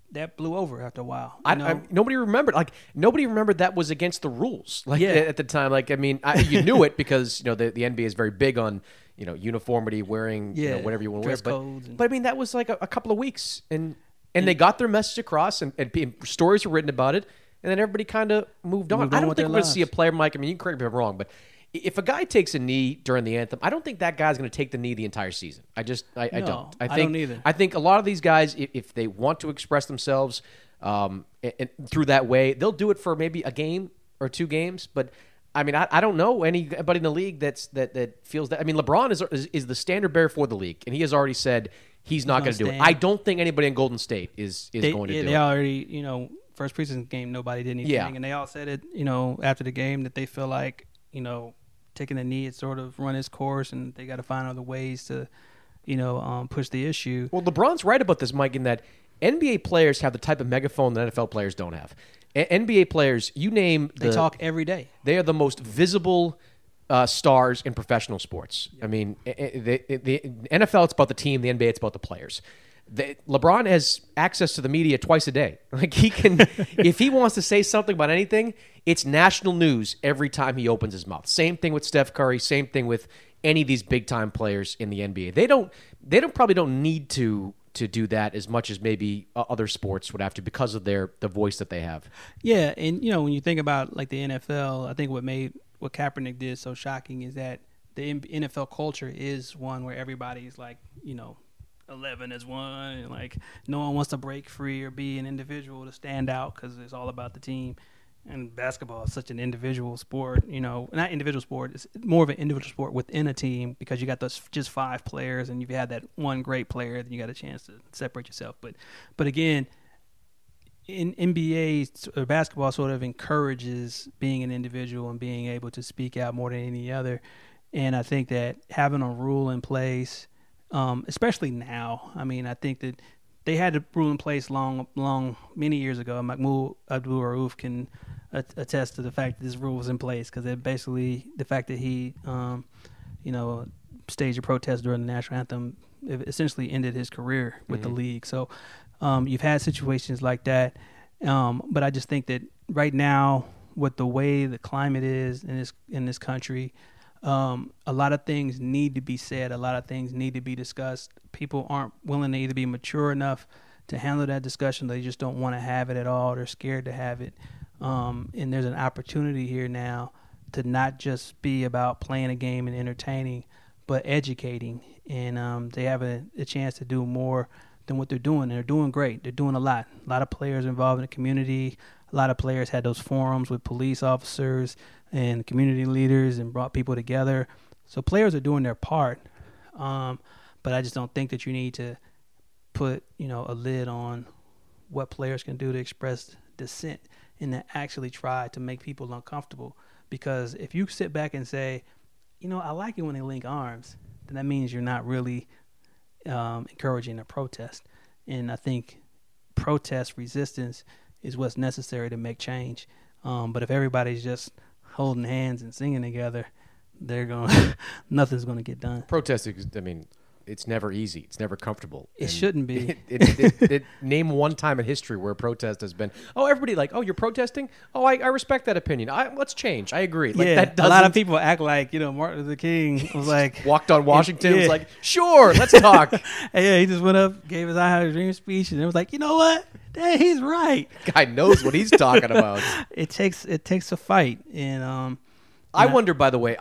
that blew over after a while. Nobody remembered. Like nobody remembered that was against the rules. Like Yeah. at the time. Like I mean, you knew it because the NBA is very big on uniformity, wearing whatever you want to wear. Dress codes But I mean, that was like a couple of weeks, and they got their message across, and stories were written about it, and then everybody kind of moved on. I don't think we're going to see a player, Mike. I mean, you can correct me if I'm wrong, but if a guy takes a knee during the anthem, I don't think that guy's going to take the knee the entire season. I don't. I don't either. I think a lot of these guys, if they want to express themselves and through that way, they'll do it for maybe a game or 2 games. But I mean, I don't know anybody in the league that feels that. I mean, LeBron is the standard bearer for the league, and he has already said he's not going to do it. I don't think anybody in Golden State is going to do it. They already, first preseason game, nobody did anything, and they all said it, after the game that they feel like, taking a knee, it sort of run its course, and they got to find other ways to, push the issue. Well, LeBron's right about this, Mike, in that NBA players have the type of megaphone that NFL players don't have. NBA players, you name they talk every day. They are the most visible stars in professional sports. I mean, the NFL, it's about the team. The NBA, it's about the players. LeBron has access to the media twice a day. Like he can, if he wants to say something about anything, it's national news every time he opens his mouth. Same thing with Steph Curry. Same thing with any of these big time players in the NBA. They probably don't need to do that as much as maybe other sports would have to because of the voice that they have. Yeah, and when you think about like the NFL, I think what Kaepernick did so shocking is that the NFL culture is one where everybody's like 11 is one, and like no one wants to break free or be an individual to stand out because it's all about the team. And basketball is such an individual sport, not individual sport. It's more of an individual sport within a team because you got those just 5 players, and you've had that one great player, then you got a chance to separate yourself. But again, in NBA or basketball sort of encourages being an individual and being able to speak out more than any other. And I think that having a rule in place, especially now, I mean, I think that they had a rule in place many years ago. Mahmoud Abdul-Rauf can attest to the fact that this rule was in place because it basically the fact that he, staged a protest during the national anthem, it essentially ended his career with the league. So you've had situations like that, but I just think that right now, with the way the climate is in this country, a lot of things need to be said. A lot of things need to be discussed. People aren't willing to either be mature enough to handle that discussion. They just don't want to have it at all. They're scared to have it. And there's an opportunity here now to not just be about playing a game and entertaining, but educating. And they have a chance to do more than what they're doing. They're doing great. They're doing a lot. A lot of players involved in the community. A lot of players had those forums with police officers and community leaders and brought people together. So players are doing their part. But I just don't think that you need to put, a lid on what players can do to express dissent and to actually try to make people uncomfortable. Because if you sit back and say, I like it when they link arms, then that means you're not really encouraging a protest. And I think protest resistance is what's necessary to make change. But if everybody's just holding hands and singing together, nothing's going to get done. Protesting, it's never easy. It's never comfortable. It shouldn't be. Name one time in history where a protest has been, everybody you're protesting? I respect that opinion. Let's change. I agree. A lot of people act like, Martin Luther King was like... walked on Washington, was like, sure, let's talk. He just went up, gave his I Have a Dream speech, and it was like, you know what? Dang, he's right. Guy knows what he's talking about. It takes a fight. And I wonder, by the way,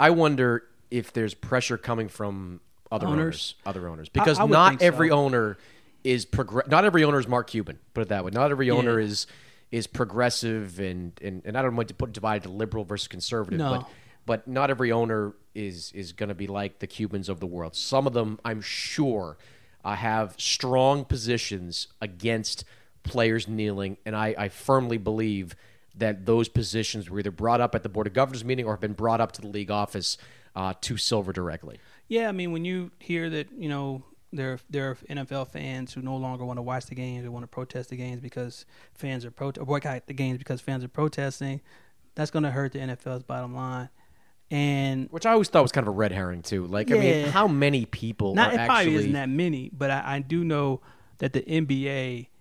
if there's pressure coming from other owners, because not every owner is not every owner is Mark Cuban. Put it that way. Not every owner is progressive, and I don't want to put divided to liberal versus conservative. No. But not every owner is going to be like the Cubans of the world. Some of them, I'm sure, have strong positions against players kneeling, and I firmly believe that those positions were either brought up at the Board of Governors meeting or have been brought up to the league office to Silver directly. Yeah, when you hear that, there are NFL fans who no longer want to watch the games or want to protest the games because fans are or boycott the games because fans are protesting, that's going to hurt the NFL's bottom line. And which I always thought was kind of a red herring too. How many people it probably isn't that many, but I do know that the NBA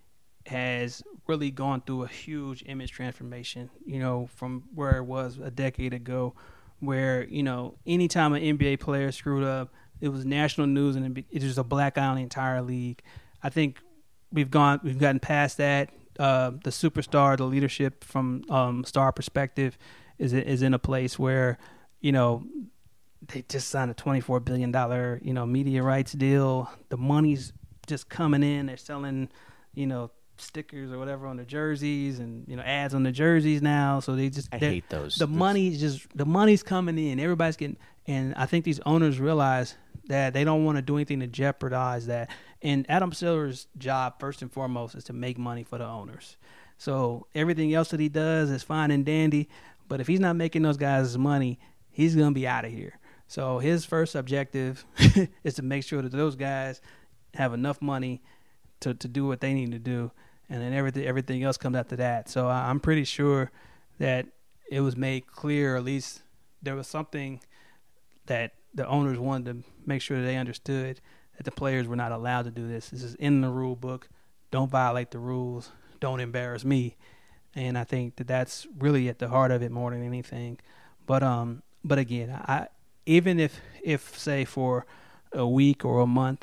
has really gone through a huge image transformation, from where it was a decade ago, where, anytime an NBA player screwed up, it was national news and it was a black eye on the entire league. I think we've gotten past that. The superstar, the leadership from star perspective is in a place where, they just signed a $24 billion, media rights deal. The money's just coming in. They're selling, stickers or whatever on the jerseys and, ads on the jerseys now. So I hate those. The money's coming in. Everybody's getting, and I think these owners realize that they don't want to do anything to jeopardize that. And Adam Silver's job, first and foremost, is to make money for the owners. So everything else that he does is fine and dandy. But if he's not making those guys money, he's going to be out of here. So his first objective is to make sure that those guys have enough money to do what they need to do. And then everything else comes after that. So I'm pretty sure that it was made clear, or at least there was something that the owners wanted to make sure that they understood, that the players were not allowed to do this. This is in the rule book. Don't violate the rules. Don't embarrass me. And I think that that's really at the heart of it more than anything. But again, even if say for a week or a month,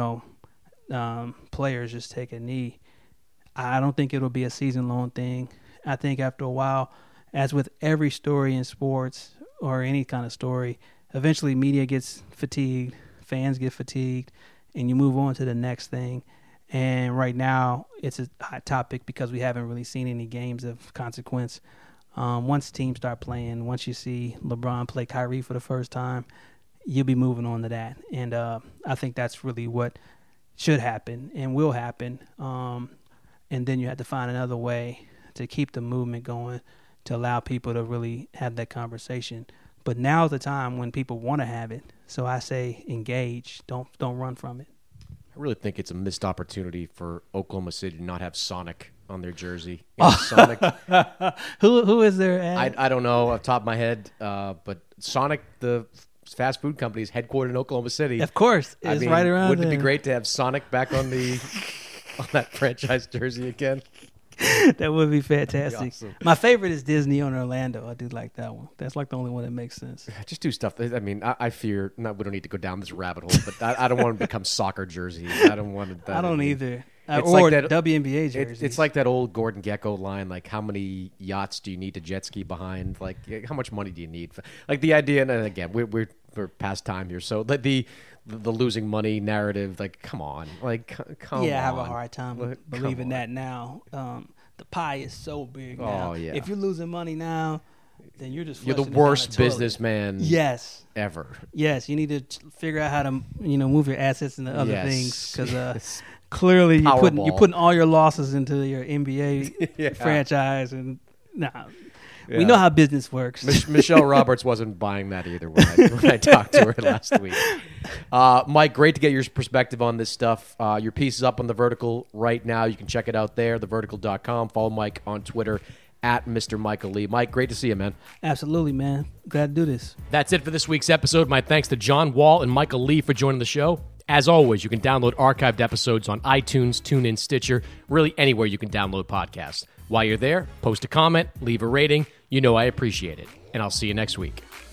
players just take a knee, I don't think it'll be a season-long thing. I think after a while, as with every story in sports or any kind of story, eventually media gets fatigued, fans get fatigued, and you move on to the next thing. And right now, it's a hot topic because we haven't really seen any games of consequence. Once teams start playing, once you see LeBron play Kyrie for the first time, you'll be moving on to that. And I think that's really what should happen and will happen. And then you have to find another way to keep the movement going, to allow people to really have that conversation. But now's the time when people want to have it. So I say engage. Don't run from it. I really think it's a missed opportunity for Oklahoma City to not have Sonic on their jersey. Sonic. Who is there? I don't know off the top of my head, but Sonic, the fast food company, is headquartered in Oklahoma City. Of course, it's right around. Wouldn't it be great to have Sonic back on that franchise jersey again? That would be fantastic. That'd be awesome. My favorite is Disney on Orlando. I do like that one. That's like the only one that makes sense. Just do stuff. I mean, I fear. We don't need to go down this rabbit hole, but I don't want to become soccer jerseys. I don't want to. I don't either. It's or like that WNBA jerseys. It's like that old Gordon Gekko line. Like, how many yachts do you need to jet ski behind? Like, how much money do you need? Like the idea. And again, we're past time here. So the losing money narrative. Like, come on. Like, come on. Yeah, I have a hard time believing that now. The pie is so big now. Oh, yeah. If you're losing money now, then you're the worst businessman ever. Yes, you need to figure out how to move your assets into other things, because clearly you're putting all your losses into your NBA franchise, and we know how business works. Michelle Roberts wasn't buying that either when I talked to her last week. Mike, great to get your perspective on this stuff. Your piece is up on The Vertical right now. You can check it out there, thevertical.com. Follow Mike on Twitter at Mr. Michael Lee. Mike, great to see you, man. Absolutely, man. Glad to do this. That's it for this week's episode. My thanks to John Wall and Michael Lee for joining the show. As always, you can download archived episodes on iTunes, TuneIn, Stitcher, really anywhere you can download podcasts. While you're there, post a comment, leave a rating. You know I appreciate it. And I'll see you next week.